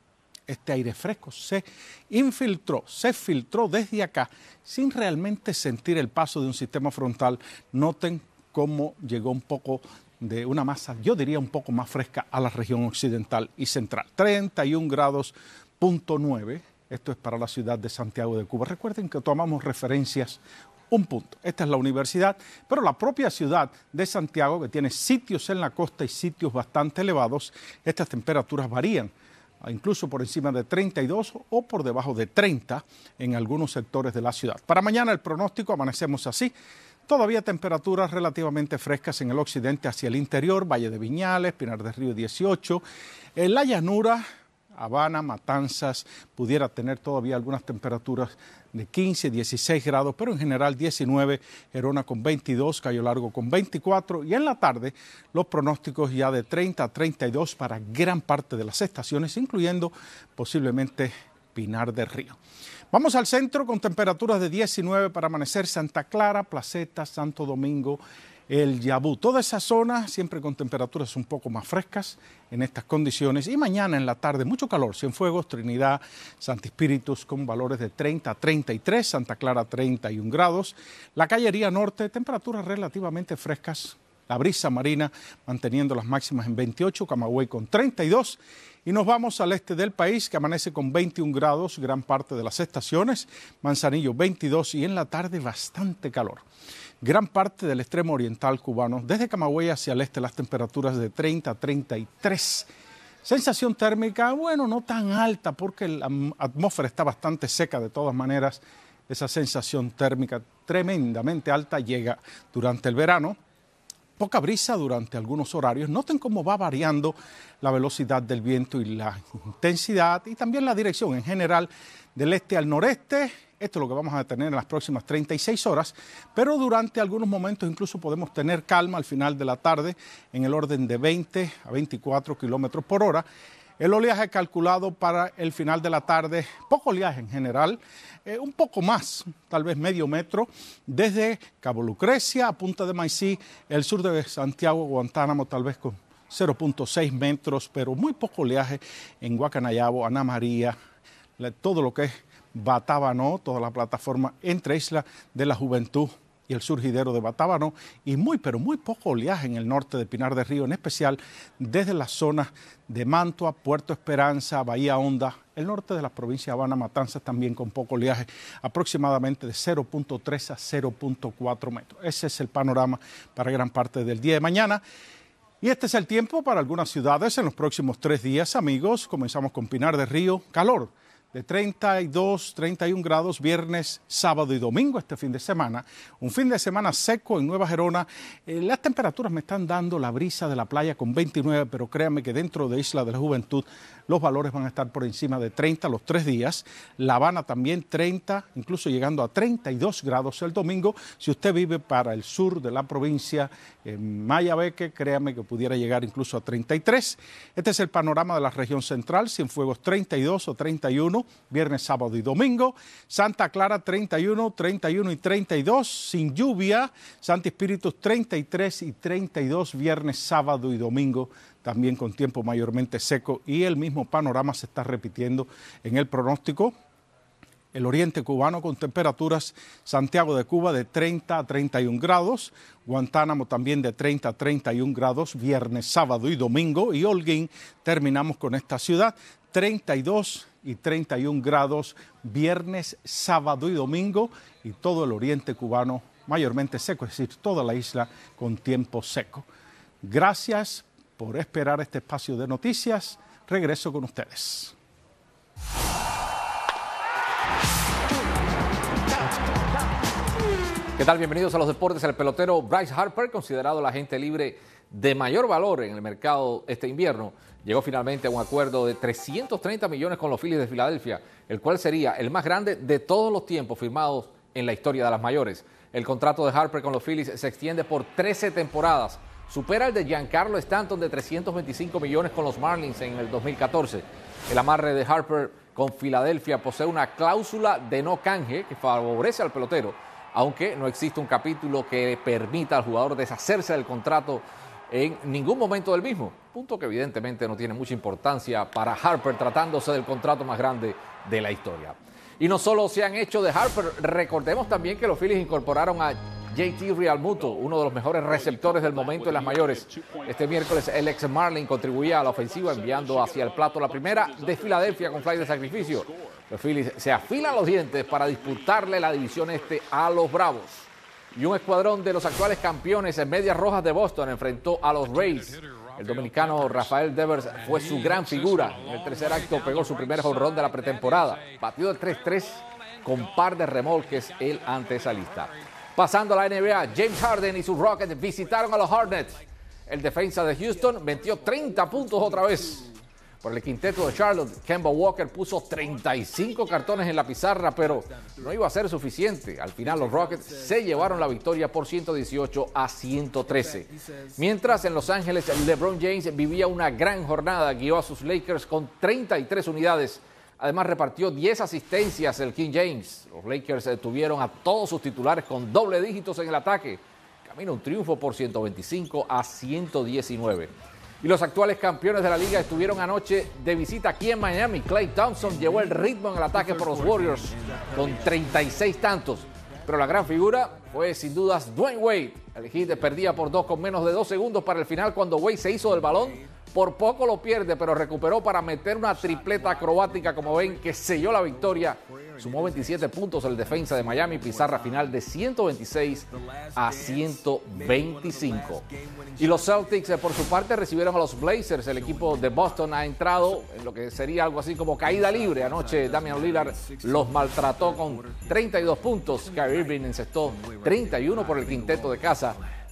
Este aire fresco se infiltró, se filtró desde acá sin realmente sentir el paso de un sistema frontal. Noten cómo llegó un poco de una masa, yo diría un poco más fresca a la región occidental y central. treinta y un grados punto nueve, esto es para la ciudad de Santiago de Cuba. Recuerden que tomamos referencias un punto. Esta es la universidad, pero la propia ciudad de Santiago, que tiene sitios en la costa y sitios bastante elevados, estas temperaturas varían, incluso por encima de treinta y dos o por debajo de treinta en algunos sectores de la ciudad. Para mañana el pronóstico, amanecemos así. Todavía temperaturas relativamente frescas en el occidente hacia el interior, Valle de Viñales, Pinar del Río dieciocho. En la llanura, Habana, Matanzas, pudiera tener todavía algunas temperaturas de quince, dieciséis grados, pero en general diecinueve, Gerona con veintidós, Cayo Largo con veinticuatro, y en la tarde los pronósticos ya de treinta a treinta y dos para gran parte de las estaciones, incluyendo posiblemente Pinar del Río. Vamos al centro con temperaturas de diecinueve para amanecer, Santa Clara, Placeta, Santo Domingo, el Yabú. Toda esa zona siempre con temperaturas un poco más frescas en estas condiciones. Y mañana en la tarde mucho calor, Cienfuegos, Trinidad, Santi Espíritus con valores de treinta a treinta y tres, Santa Clara treinta y un grados. La Cañería Norte, temperaturas relativamente frescas. La brisa marina manteniendo las máximas en veintiocho, Camagüey con treinta y dos. Y nos vamos al este del país, que amanece con veintiún grados, gran parte de las estaciones. Manzanillo veintidós y en la tarde bastante calor. Gran parte del extremo oriental cubano, desde Camagüey hacia el este, las temperaturas de treinta a treinta y tres. Sensación térmica, bueno, no tan alta porque la atmósfera está bastante seca de todas maneras. Esa sensación térmica tremendamente alta llega durante el verano. poca brisa durante algunos horarios. Noten cómo va variando la velocidad del viento y la intensidad y también la dirección en general del este al noreste. Esto es lo que vamos a tener en las próximas treinta y seis horas, pero durante algunos momentos incluso podemos tener calma al final de la tarde en el orden de veinte a veinticuatro kilómetros por hora. El oleaje calculado para el final de la tarde, poco oleaje en general, eh, un poco más, tal vez medio metro, desde Cabo Lucrecia a Punta de Maicí, el sur de Santiago, Guantánamo, tal vez con cero punto seis metros, pero muy poco oleaje en Guacanayabo, Ana María, la, todo lo que es Batabano, toda la plataforma entre Isla de la Juventud y el surgidero de Batabano, y muy, pero muy poco oleaje en el norte de Pinar del Río, en especial desde las zonas de Mantua, Puerto Esperanza, Bahía Honda, el norte de la provincia de Habana, Matanzas también con poco oleaje, aproximadamente de cero punto tres a cero punto cuatro metros. Ese es el panorama para gran parte del día de mañana. Y este es el tiempo para algunas ciudades en los próximos tres días, amigos. Comenzamos con Pinar del Río, calor de treinta y dos, treinta y un grados viernes, sábado y domingo este fin de semana. Un fin de semana seco en Nueva Gerona. Eh, las temperaturas me están dando la brisa de la playa con veintinueve, pero créanme que dentro de Isla de la Juventud los valores van a estar por encima de treinta los tres días. La Habana también treinta, incluso llegando a treinta y dos grados el domingo. Si usted vive para el sur de la provincia, en Mayabeque, créame que pudiera llegar incluso a treinta y tres. Este es el panorama de la región central. Cienfuegos treinta y dos o treinta y uno, viernes, sábado y domingo. Santa Clara treinta y uno, treinta y uno y treinta y dos, sin lluvia. Santi Espíritus treinta y tres y treinta y dos, viernes, sábado y domingo, también con tiempo mayormente seco, y el mismo panorama se está repitiendo en el pronóstico. El oriente cubano con temperaturas, Santiago de Cuba de treinta a treinta y un grados, Guantánamo también de treinta a treinta y un grados, viernes, sábado y domingo, y Holguín terminamos con esta ciudad, treinta y dos y treinta y un grados, viernes, sábado y domingo, y todo el oriente cubano mayormente seco, es decir, toda la isla con tiempo seco. Gracias por esperar este espacio de noticias. Regreso con ustedes. ¿Qué tal? Bienvenidos a los deportes. El pelotero Bryce Harper, considerado el agente libre de mayor valor en el mercado este invierno, llegó finalmente a un acuerdo de trescientos treinta millones con los Phillies de Filadelfia, el cual sería el más grande de todos los tiempos firmados en la historia de las mayores. El contrato de Harper con los Phillies se extiende por trece temporadas. Supera el de Giancarlo Stanton de trescientos veinticinco millones con los Marlins en el dos mil catorce. El amarre de Harper con Filadelfia posee una cláusula de no canje que favorece al pelotero, aunque no existe un capítulo que permita al jugador deshacerse del contrato en ningún momento del mismo, punto que evidentemente no tiene mucha importancia para Harper tratándose del contrato más grande de la historia. Y no solo se han hecho de Harper, recordemos también que los Phillies incorporaron a J T Realmuto, uno de los mejores receptores del momento en las mayores. Este miércoles el ex Marlin contribuía a la ofensiva enviando hacia el plato la primera de Filadelfia con fly de sacrificio. Los Phillies se afilan los dientes para disputarle la división este a los Bravos. Y un escuadrón de los actuales campeones en Medias Rojas de Boston enfrentó a los Rays. El dominicano Rafael Devers fue su gran figura. En el tercer acto pegó su primer jonrón de la pretemporada. Batió de tres tres con par de remolques él ante esa lista. Pasando a la N B A, James Harden y sus Rockets visitaron a los Hornets. El defensa de Houston metió treinta puntos otra vez. Por el quinteto de Charlotte, Kemba Walker puso treinta y cinco cartones en la pizarra, pero no iba a ser suficiente. Al final los Rockets se llevaron la victoria por ciento dieciocho a ciento trece. Mientras en Los Ángeles, LeBron James vivía una gran jornada, guió a sus Lakers con treinta y tres unidades. Además repartió diez asistencias el King James. Los Lakers tuvieron a todos sus titulares con doble dígitos en el ataque. Camino un triunfo por ciento veinticinco a ciento diecinueve. Y los actuales campeones de la liga estuvieron anoche de visita aquí en Miami. Klay Thompson llevó el ritmo en el ataque por los Warriors con treinta y seis tantos. Pero la gran figura fue sin dudas Dwayne Wade. El Heat perdía por dos con menos de dos segundos para el final cuando Wade se hizo del balón. Por poco lo pierde, pero recuperó para meter una tripleta acrobática, como ven, que selló la victoria. Sumó veintisiete puntos el defensa de Miami, pizarra final de ciento veintiséis a ciento veinticinco. Y los Celtics, por su parte, recibieron a los Blazers. El equipo de Boston ha entrado en lo que sería algo así como caída libre. Anoche Damian Lillard los maltrató con treinta y dos puntos. Kyrie Irving encestó treinta y uno por el quinteto de casa.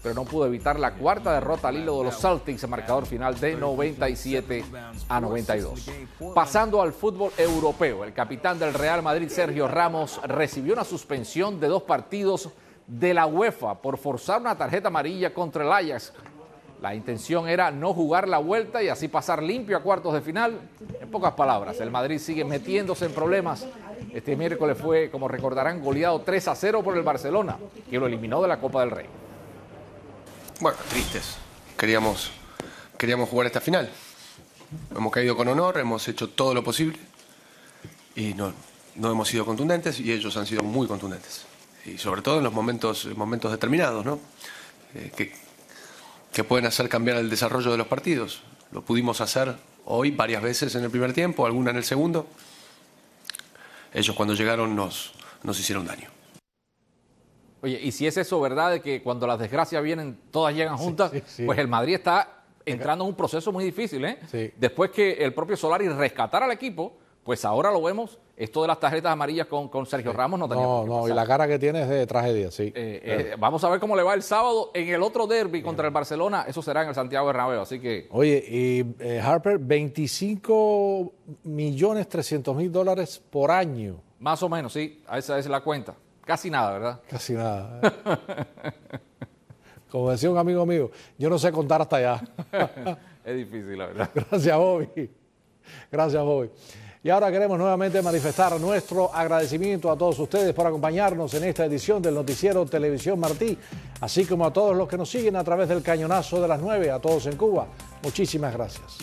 pero no pudo evitar la cuarta derrota al hilo de los Celtics en marcador final de noventa y siete a noventa y dos. Pasando al fútbol europeo, el capitán del Real Madrid, Sergio Ramos, recibió una suspensión de dos partidos de la UEFA por forzar una tarjeta amarilla contra el Ajax. La intención era no jugar la vuelta y así pasar limpio a cuartos de final. En pocas palabras, el Madrid sigue metiéndose en problemas. Este miércoles fue, como recordarán, goleado tres a cero por el Barcelona, que lo eliminó de la Copa del Rey. Bueno, tristes. Queríamos, queríamos jugar esta final. Hemos caído con honor, hemos hecho todo lo posible y no, no hemos sido contundentes y ellos han sido muy contundentes. Y sobre todo en los momentos, momentos determinados, ¿no? Eh, que, que pueden hacer cambiar el desarrollo de los partidos. Lo pudimos hacer hoy varias veces en el primer tiempo, alguna en el segundo. Ellos cuando llegaron nos, nos hicieron daño. Oye, y si es eso, ¿verdad? De que cuando las desgracias vienen, todas llegan juntas, sí, sí, sí. Pues el Madrid está entrando en un proceso muy difícil, ¿eh? Sí. Después que el propio Solari rescatara al equipo, pues ahora lo vemos, esto de las tarjetas amarillas con, con Sergio sí. Ramos no tenía No, no, y la cara que tiene es de tragedia, sí. Eh, eh, vamos a ver cómo le va el sábado en el otro derbi contra el Barcelona, eso será en el Santiago Bernabéu, así que... Oye, y eh, Harper, veinticinco millones trescientos mil dólares por año. Más o menos, sí, esa es la cuenta. Casi nada, ¿verdad? Casi nada. ¿eh? Como decía un amigo mío, yo no sé contar hasta allá. Es difícil, la verdad. Gracias, Bobby. Gracias, Bobby. Y ahora queremos nuevamente manifestar nuestro agradecimiento a todos ustedes por acompañarnos en esta edición del Noticiero Televisión Martí, así como a todos los que nos siguen a través del cañonazo de las nueve, a todos en Cuba. Muchísimas gracias.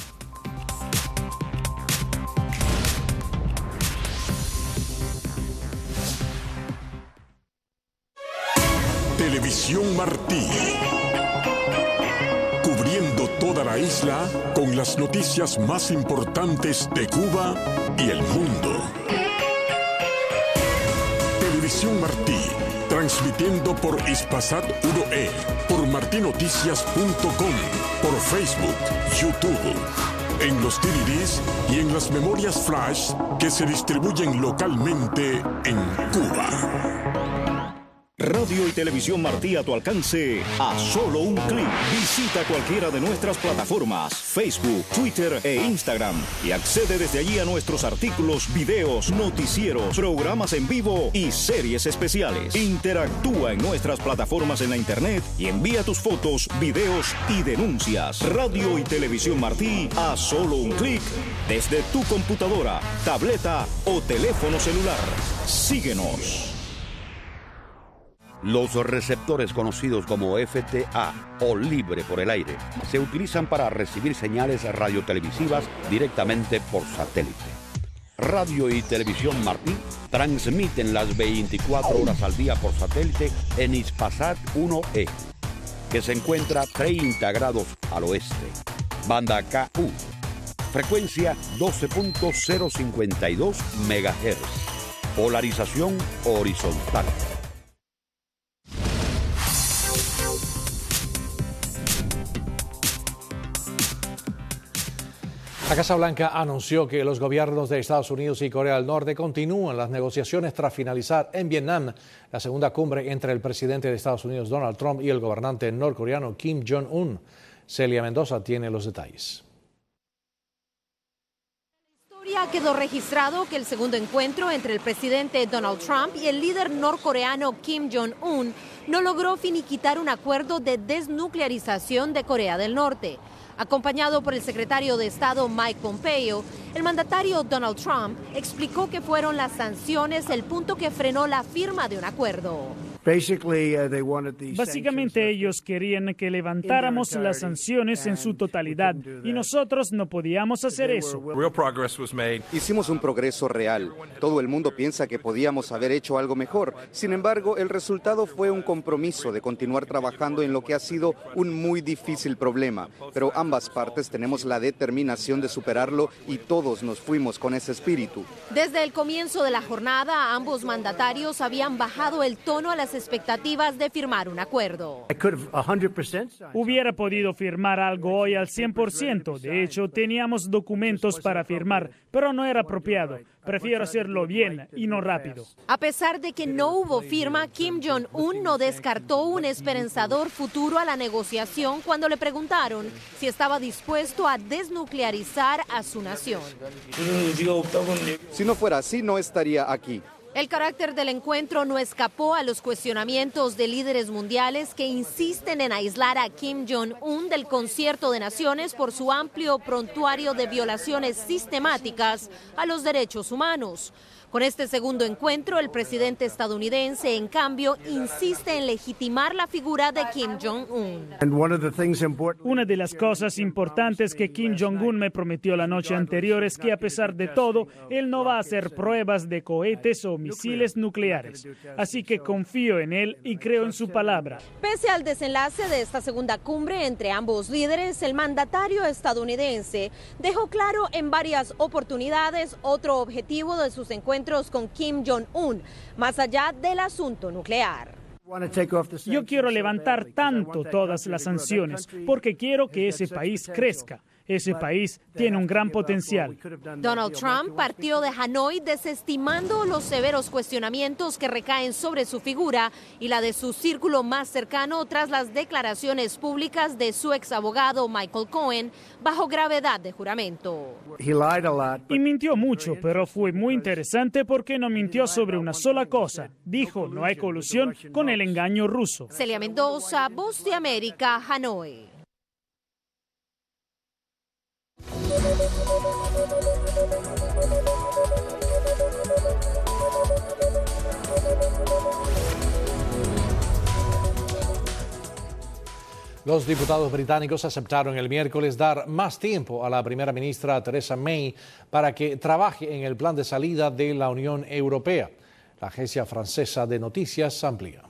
Televisión Martí. Cubriendo toda la isla con las noticias más importantes de Cuba y el mundo. Televisión Martí, transmitiendo por Hispasat uno E, por martinoticias punto com, por Facebook, YouTube, en los D V Ds y en las memorias flash que se distribuyen localmente en Cuba. Radio y Televisión Martí a tu alcance a solo un clic. Visita cualquiera de nuestras plataformas, Facebook, Twitter e Instagram y accede desde allí a nuestros artículos, videos, noticieros, programas en vivo y series especiales. Interactúa en nuestras plataformas en la internet y envía tus fotos, videos y denuncias. Radio y Televisión Martí a solo un clic desde tu computadora, tableta o teléfono celular. Síguenos. Los receptores conocidos como F T A o libre por el aire se utilizan para recibir señales radiotelevisivas directamente por satélite. Radio y Televisión Martí transmiten las veinticuatro horas al día por satélite en Hispasat uno E, que se encuentra treinta grados al oeste. Banda K U, frecuencia doce punto cero cincuenta y dos megahertz, polarización horizontal. La Casa Blanca anunció que los gobiernos de Estados Unidos y Corea del Norte continúan las negociaciones tras finalizar en Vietnam la segunda cumbre entre el presidente de Estados Unidos, Donald Trump, y el gobernante norcoreano Kim Jong-un. Celia Mendoza tiene los detalles. La historia quedó registrado que el segundo encuentro entre el presidente Donald Trump y el líder norcoreano Kim Jong-un no logró finiquitar un acuerdo de desnuclearización de Corea del Norte. Acompañado por el secretario de Estado Mike Pompeo, el mandatario Donald Trump explicó que fueron las sanciones el punto que frenó la firma de un acuerdo. Básicamente ellos querían que levantáramos las sanciones en su totalidad y nosotros no podíamos hacer eso. Hicimos un progreso real. Todo el mundo piensa que podíamos haber hecho algo mejor. Sin embargo, el resultado fue un compromiso de continuar trabajando en lo que ha sido un muy difícil problema. Pero ambas partes tenemos la determinación de superarlo y todos nos fuimos con ese espíritu. Desde el comienzo de la jornada, ambos mandatarios habían bajado el tono a las las expectativas de firmar un acuerdo. Hubiera podido firmar algo hoy al cien por ciento. De hecho, teníamos documentos para firmar, pero no era apropiado. Prefiero hacerlo bien y no rápido. A pesar de que no hubo firma, Kim Jong-un no descartó un esperanzador futuro a la negociación cuando le preguntaron si estaba dispuesto a desnuclearizar a su nación. Si no fuera así, no estaría aquí. El carácter del encuentro no escapó a los cuestionamientos de líderes mundiales que insisten en aislar a Kim Jong-un del concierto de naciones por su amplio prontuario de violaciones sistemáticas a los derechos humanos. Con este segundo encuentro, el presidente estadounidense, en cambio, insiste en legitimar la figura de Kim Jong-un. Una de las cosas importantes que Kim Jong-un me prometió la noche anterior es que, a pesar de todo, él no va a hacer pruebas de cohetes o misiles nucleares. Así que confío en él y creo en su palabra. Pese al desenlace de esta segunda cumbre entre ambos líderes, el mandatario estadounidense dejó claro en varias oportunidades otro objetivo de sus encuentros con Kim Jong-un, más allá del asunto nuclear. Yo quiero levantar tanto todas las sanciones porque quiero que ese país crezca. Ese país tiene un gran potencial. Donald Trump partió de Hanoi desestimando los severos cuestionamientos que recaen sobre su figura y la de su círculo más cercano tras las declaraciones públicas de su ex abogado Michael Cohen bajo gravedad de juramento. Y mintió mucho, pero fue muy interesante porque no mintió sobre una sola cosa. Dijo, no hay colusión con el engaño ruso. Celia Mendoza, Voz de América, Hanoi. Los diputados británicos aceptaron el miércoles dar más tiempo a la primera ministra Theresa May para que trabaje en el plan de salida de la Unión Europea. La agencia francesa de noticias amplía.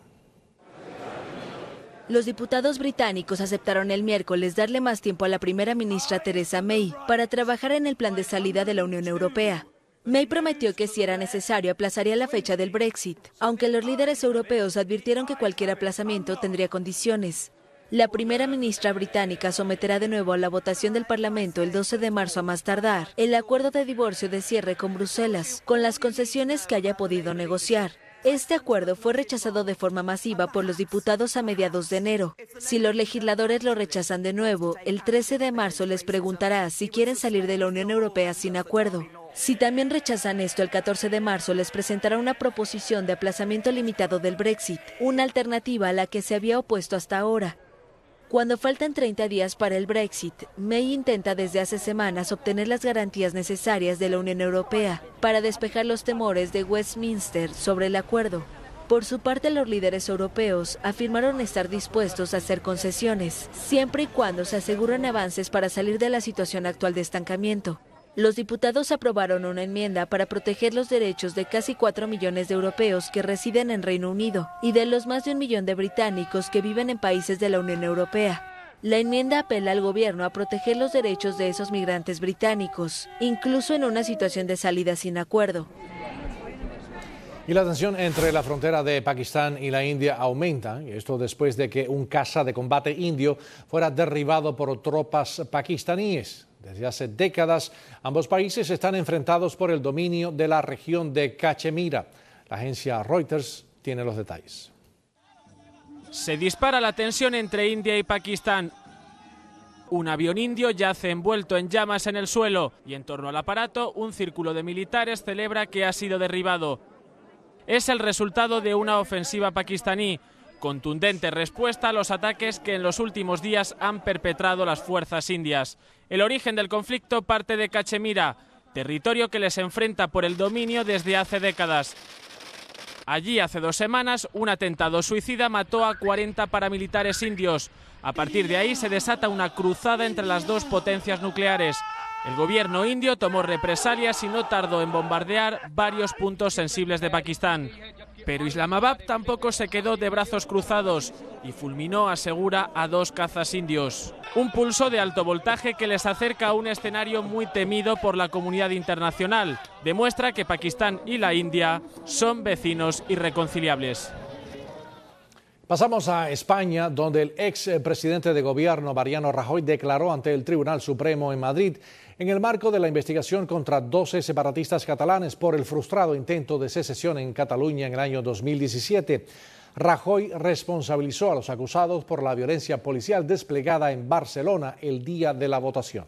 Los diputados británicos aceptaron el miércoles darle más tiempo a la primera ministra Theresa May para trabajar en el plan de salida de la Unión Europea. May prometió que si era necesario aplazaría la fecha del Brexit, aunque los líderes europeos advirtieron que cualquier aplazamiento tendría condiciones. La primera ministra británica someterá de nuevo a la votación del Parlamento el doce de marzo a más tardar el acuerdo de divorcio de cierre con Bruselas, con las concesiones que haya podido negociar. Este acuerdo fue rechazado de forma masiva por los diputados a mediados de enero. Si los legisladores lo rechazan de nuevo, el trece de marzo les preguntará si quieren salir de la Unión Europea sin acuerdo. Si también rechazan esto, el catorce de marzo les presentará una proposición de aplazamiento limitado del Brexit, una alternativa a la que se había opuesto hasta ahora. Cuando faltan treinta días para el Brexit, May intenta desde hace semanas obtener las garantías necesarias de la Unión Europea para despejar los temores de Westminster sobre el acuerdo. Por su parte, los líderes europeos afirmaron estar dispuestos a hacer concesiones, siempre y cuando se aseguren avances para salir de la situación actual de estancamiento. Los diputados aprobaron una enmienda para proteger los derechos de casi cuatro millones de europeos que residen en Reino Unido y de los más de un millón de británicos que viven en países de la Unión Europea. La enmienda apela al gobierno a proteger los derechos de esos migrantes británicos, incluso en una situación de salida sin acuerdo. Y la tensión entre la frontera de Pakistán y la India aumenta, y esto después de que un caza de combate indio fuera derribado por tropas pakistaníes. Desde hace décadas, ambos países están enfrentados por el dominio de la región de Cachemira. La agencia Reuters tiene los detalles. Se dispara la tensión entre India y Pakistán. Un avión indio yace envuelto en llamas en el suelo y en torno al aparato un círculo de militares celebra que ha sido derribado. Es el resultado de una ofensiva pakistaní, contundente respuesta a los ataques que en los últimos días han perpetrado las fuerzas indias. El origen del conflicto parte de Cachemira, territorio que les enfrenta por el dominio desde hace décadas. Allí, hace dos semanas, un atentado suicida mató a cuarenta paramilitares indios. A partir de ahí se desata una cruzada entre las dos potencias nucleares. El gobierno indio tomó represalias y no tardó en bombardear varios puntos sensibles de Pakistán. Pero Islamabad tampoco se quedó de brazos cruzados y fulminó, asegura, a dos cazas indios. Un pulso de alto voltaje que les acerca a un escenario muy temido por la comunidad internacional. Demuestra que Pakistán y la India son vecinos irreconciliables. Pasamos a España, donde el ex presidente de gobierno, Mariano Rajoy, declaró ante el Tribunal Supremo en Madrid en el marco de la investigación contra doce separatistas catalanes por el frustrado intento de secesión en Cataluña en el año dos mil diecisiete. Rajoy responsabilizó a los acusados por la violencia policial desplegada en Barcelona el día de la votación.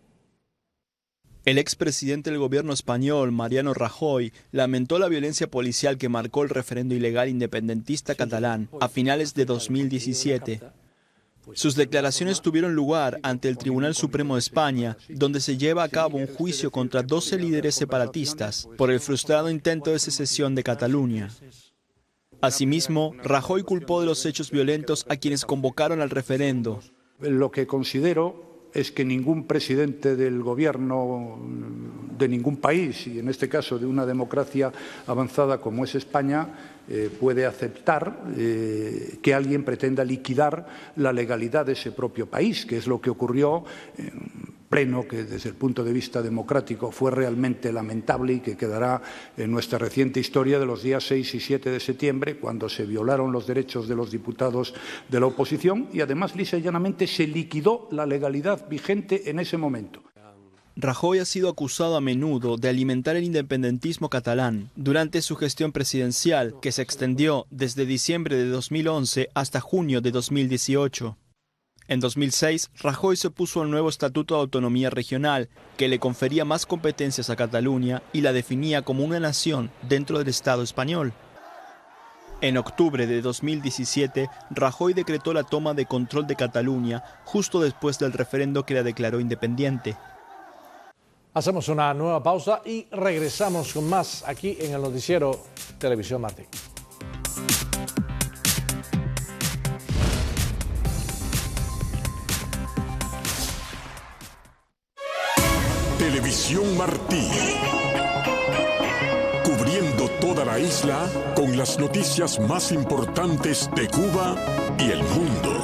El expresidente del gobierno español, Mariano Rajoy, lamentó la violencia policial que marcó el referendo ilegal independentista catalán a finales de dos mil diecisiete. Sus declaraciones tuvieron lugar ante el Tribunal Supremo de España, donde se lleva a cabo un juicio contra doce líderes separatistas por el frustrado intento de secesión de Cataluña. Asimismo, Rajoy culpó de los hechos violentos a quienes convocaron al referendo. Lo que considero es que ningún presidente del gobierno de ningún país, y en este caso de una democracia avanzada como es España, eh, puede aceptar eh, que alguien pretenda liquidar la legalidad de ese propio país, que es lo que ocurrió en pleno, que desde el punto de vista democrático fue realmente lamentable y que quedará en nuestra reciente historia de los días seis y siete de septiembre, cuando se violaron los derechos de los diputados de la oposición y además lisa y llanamente se liquidó la legalidad vigente en ese momento. Rajoy ha sido acusado a menudo de alimentar el independentismo catalán durante su gestión presidencial, que se extendió desde diciembre de dos mil once hasta junio de dos mil dieciocho. En dos mil seis, Rajoy se opuso al nuevo Estatuto de Autonomía Regional, que le confería más competencias a Cataluña y la definía como una nación dentro del Estado español. En octubre de dos mil diecisiete, Rajoy decretó la toma de control de Cataluña justo después del referendo que la declaró independiente. Hacemos una nueva pausa y regresamos con más aquí en el noticiero Televisión Martí. Televisión Martí, cubriendo toda la isla con las noticias más importantes de Cuba y el mundo.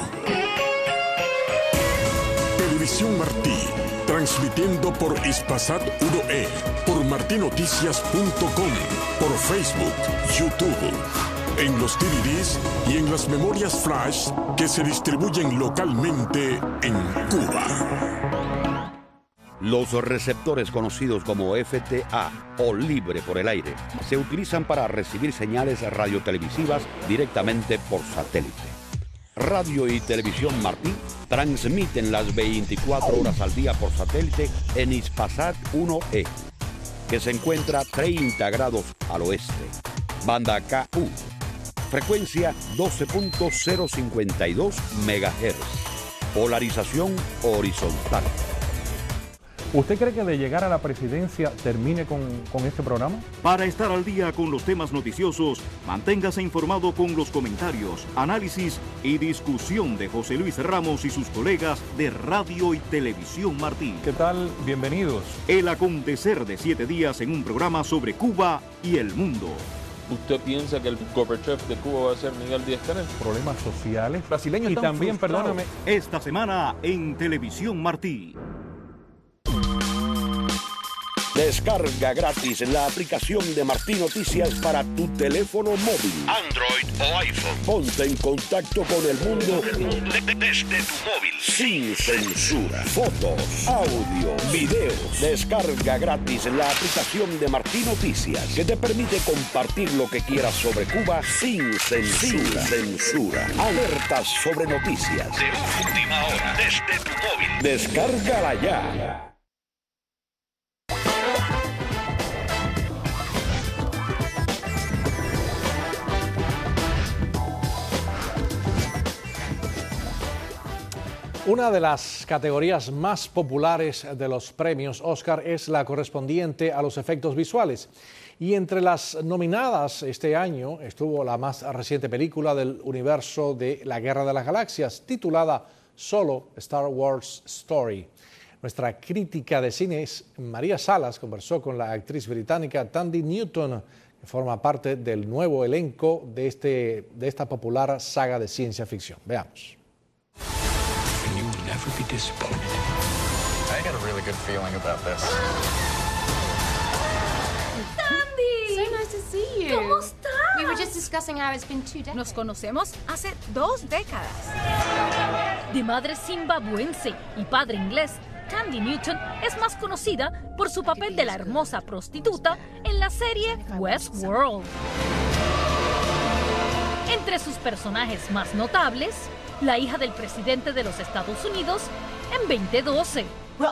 Televisión Martí, transmitiendo por Hispasat uno E, por martinoticias punto com, por Facebook, YouTube, en los D V Ds y en las memorias flash que se distribuyen localmente en Cuba. Los receptores conocidos como F T A o libre por el aire se utilizan para recibir señales radiotelevisivas directamente por satélite. Radio y Televisión Martí transmiten las veinticuatro horas al día por satélite en Hispasat uno E, que se encuentra treinta grados al oeste. Banda K U, frecuencia doce punto cero cincuenta y dos megahertz, polarización horizontal. ¿Usted cree que de llegar a la presidencia termine con, con este programa? Para estar al día con los temas noticiosos, manténgase informado con los comentarios, análisis y discusión de José Luis Ramos y sus colegas de Radio y Televisión Martí. ¿Qué tal? Bienvenidos. El acontecer de siete días en un programa sobre Cuba y el mundo. ¿Usted piensa que el Gorbachev de Cuba va a ser Miguel Díaz-Canel? Problemas sociales brasileños y también, perdóname. Esta semana en Televisión Martí. Descarga gratis la aplicación de Martí Noticias para tu teléfono móvil, Android o iPhone. Ponte en contacto con el mundo desde tu móvil, sin censura. Fotos, audio, videos. Descarga gratis la aplicación de Martí Noticias, que te permite compartir lo que quieras sobre Cuba sin censura. Sin censura. Alertas sobre noticias de última hora desde tu móvil. Descárgala ya. Una de las categorías más populares de los premios Oscar es la correspondiente a los efectos visuales. Y entre las nominadas este año estuvo la más reciente película del universo de La Guerra de las Galaxias, titulada Solo Star Wars Story. Nuestra crítica de cine, María Salas, conversó con la actriz británica Thandie Newton, que forma parte del nuevo elenco de, este, de esta popular saga de ciencia ficción. Veamos. Never be disappointed. I got a really good feeling about this. Thandie! So nice to see you. ¿Cómo estás? We were just discussing Nos conocemos hace dos décadas. De madre zimbabuense y padre inglés, Thandie Newton es más conocida por su papel de la hermosa prostituta en la serie Westworld. Entre sus personajes más notables, la hija del presidente de los Estados Unidos en veinte doce.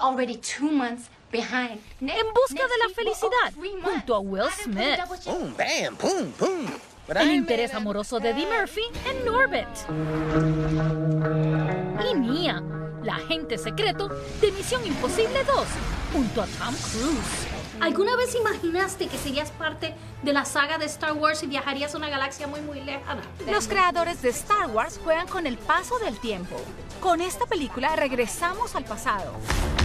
En busca de la felicidad, junto a Will Smith. Boom, bam, boom, boom. El interés amoroso de Eddie Murphy en Norbit. Y Nia, la agente secreto de Misión Imposible dos, junto a Tom Cruise. ¿Alguna vez imaginaste que serías parte de la saga de Star Wars y viajarías a una galaxia muy, muy lejana? Los creadores de Star Wars juegan con el paso del tiempo. Con esta película regresamos al pasado.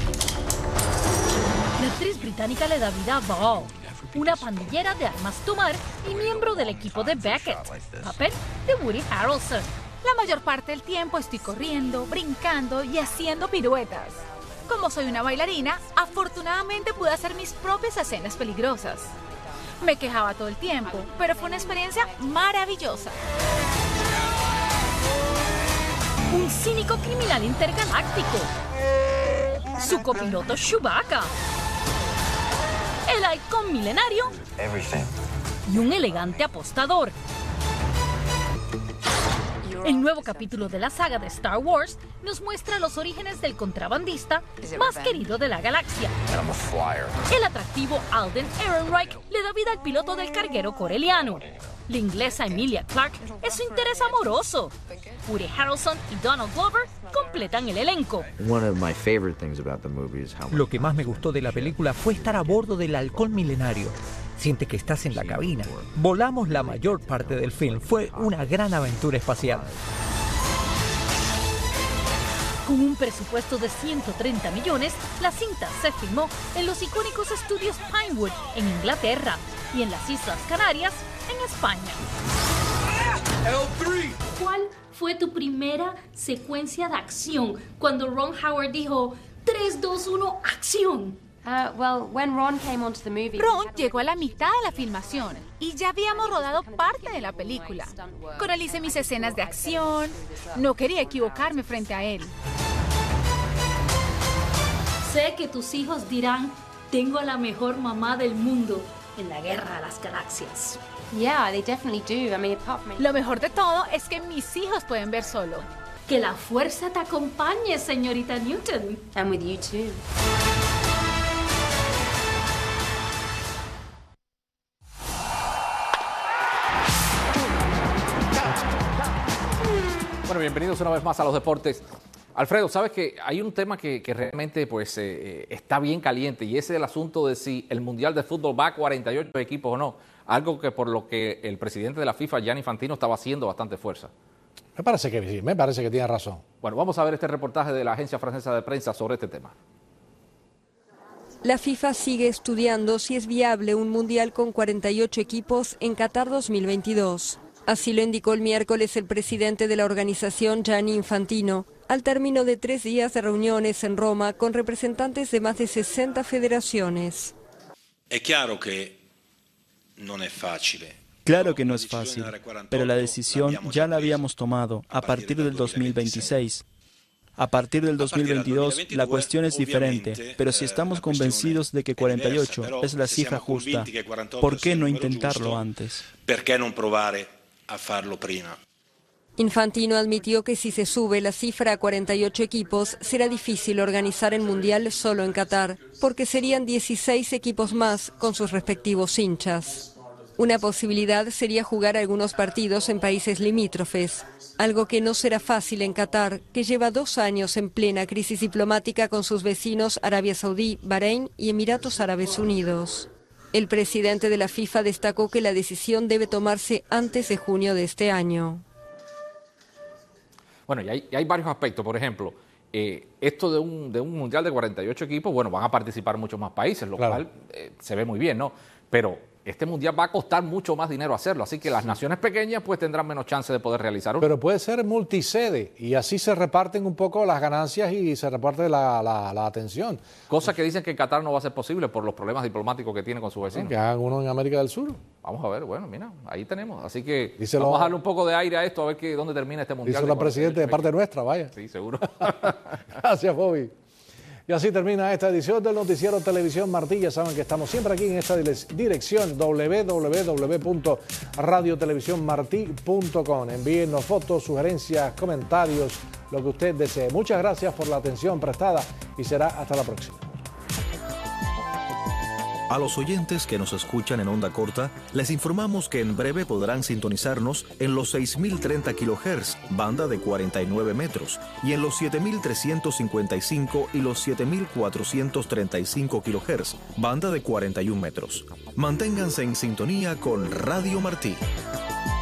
La actriz británica le da vida a Val, una pandillera de armas tomar y miembro del equipo de Beckett, papel de Woody Harrelson. La mayor parte del tiempo estoy corriendo, brincando y haciendo piruetas. Como soy una bailarina, afortunadamente pude hacer mis propias escenas peligrosas. Me quejaba todo el tiempo, pero fue una experiencia maravillosa. Un cínico criminal intergaláctico. Su copiloto Chewbacca. El halcón milenario. Everything. Y un elegante apostador. El nuevo capítulo de la saga de Star Wars nos muestra los orígenes del contrabandista más querido de la galaxia. El atractivo Alden Ehrenreich le da vida al piloto del carguero coreliano. La inglesa Emilia Clarke es su interés amoroso. Woody Harrelson y Donald Glover completan el elenco. Lo que más me gustó de la película fue estar a bordo del halcón milenario. Siente que estás en la cabina. Volamos la mayor parte del film. Fue una gran aventura espacial. Con un presupuesto de ciento treinta millones, la cinta se filmó en los icónicos estudios Pinewood, en Inglaterra, y en las Islas Canarias, en España. ¿Cuál fue tu primera secuencia de acción cuando Ron Howard dijo tres, dos, uno, acción? Uh, well, when Ron came onto the movie, Ron llegó a la mitad de la filmación y ya habíamos rodado parte de la película. Con él hice mis escenas de acción. No quería equivocarme frente a él. Sé que tus hijos dirán, tengo a la mejor mamá del mundo en la Guerra de las Galaxias. Yeah, they definitely do. I mean, apart from me. Lo mejor de todo es que mis hijos pueden ver solo. Que la fuerza te acompañe, señorita Newton. And with you too. Bueno, bienvenidos una vez más a los deportes. Alfredo, sabes que hay un tema que, que realmente pues, eh, está bien caliente y ese es el asunto de si el Mundial de Fútbol va a cuarenta y ocho equipos o no. Algo que por lo que el presidente de la FIFA, Gianni Infantino, estaba haciendo bastante fuerza. Me parece que sí, me parece que tiene razón. Bueno, vamos a ver este reportaje de la agencia francesa de prensa sobre este tema. La FIFA sigue estudiando si es viable un Mundial con cuarenta y ocho equipos en Qatar dos mil veintidós. Así lo indicó el miércoles el presidente de la organización, Gianni Infantino, al término de tres días de reuniones en Roma con representantes de más de sesenta federaciones. Es claro que no es fácil. Claro que no es fácil, pero la decisión ya la habíamos tomado a partir del dos mil veintiséis. A partir del dos mil veintidós la cuestión es diferente, pero si estamos convencidos de que cuarenta y ocho es la cifra justa, ¿por qué no intentarlo antes? ¿Por qué no probar a hacerlo prima? Infantino admitió que si se sube la cifra a cuarenta y ocho equipos, será difícil organizar el Mundial solo en Qatar, porque serían dieciséis equipos más con sus respectivos hinchas. Una posibilidad sería jugar algunos partidos en países limítrofes, algo que no será fácil en Qatar, que lleva dos años en plena crisis diplomática con sus vecinos Arabia Saudí, Bahrein y Emiratos Árabes Unidos. El presidente de la FIFA destacó que la decisión debe tomarse antes de junio de este año. Bueno, y hay, y hay varios aspectos. Por ejemplo, eh, esto de un, de un mundial de cuarenta y ocho equipos, bueno, van a participar muchos más países, lo Claro. cual eh, se ve muy bien, ¿no? Pero este mundial va a costar mucho más dinero hacerlo, así que las naciones pequeñas pues tendrán menos chance de poder realizar uno. Pero puede ser multisede y así se reparten un poco las ganancias y se reparte la, la, la atención. Cosa que dicen que en Qatar no va a ser posible por los problemas diplomáticos que tiene con sus vecinos. Que hagan uno en América del Sur. Vamos a ver, bueno, mira, ahí tenemos. Así que Díselo, vamos a darle un poco de aire a esto, a ver que, dónde termina este mundial. Dice la presidenta de parte nuestra, vaya. Sí, seguro. Gracias, Bobby. Y así termina esta edición del Noticiero Televisión Martí. Ya saben que estamos siempre aquí en esta dirección doble u doble u doble u punto radio televisión martí punto com. Envíennos fotos, sugerencias, comentarios, lo que usted desee. Muchas gracias por la atención prestada y será hasta la próxima. A los oyentes que nos escuchan en onda corta, les informamos que en breve podrán sintonizarnos en los seis mil treinta kilohertz, banda de cuarenta y nueve metros, y en los siete mil trescientos cincuenta y cinco y los siete mil cuatrocientos treinta y cinco kilohertz, banda de cuarenta y un metros. Manténganse en sintonía con Radio Martí.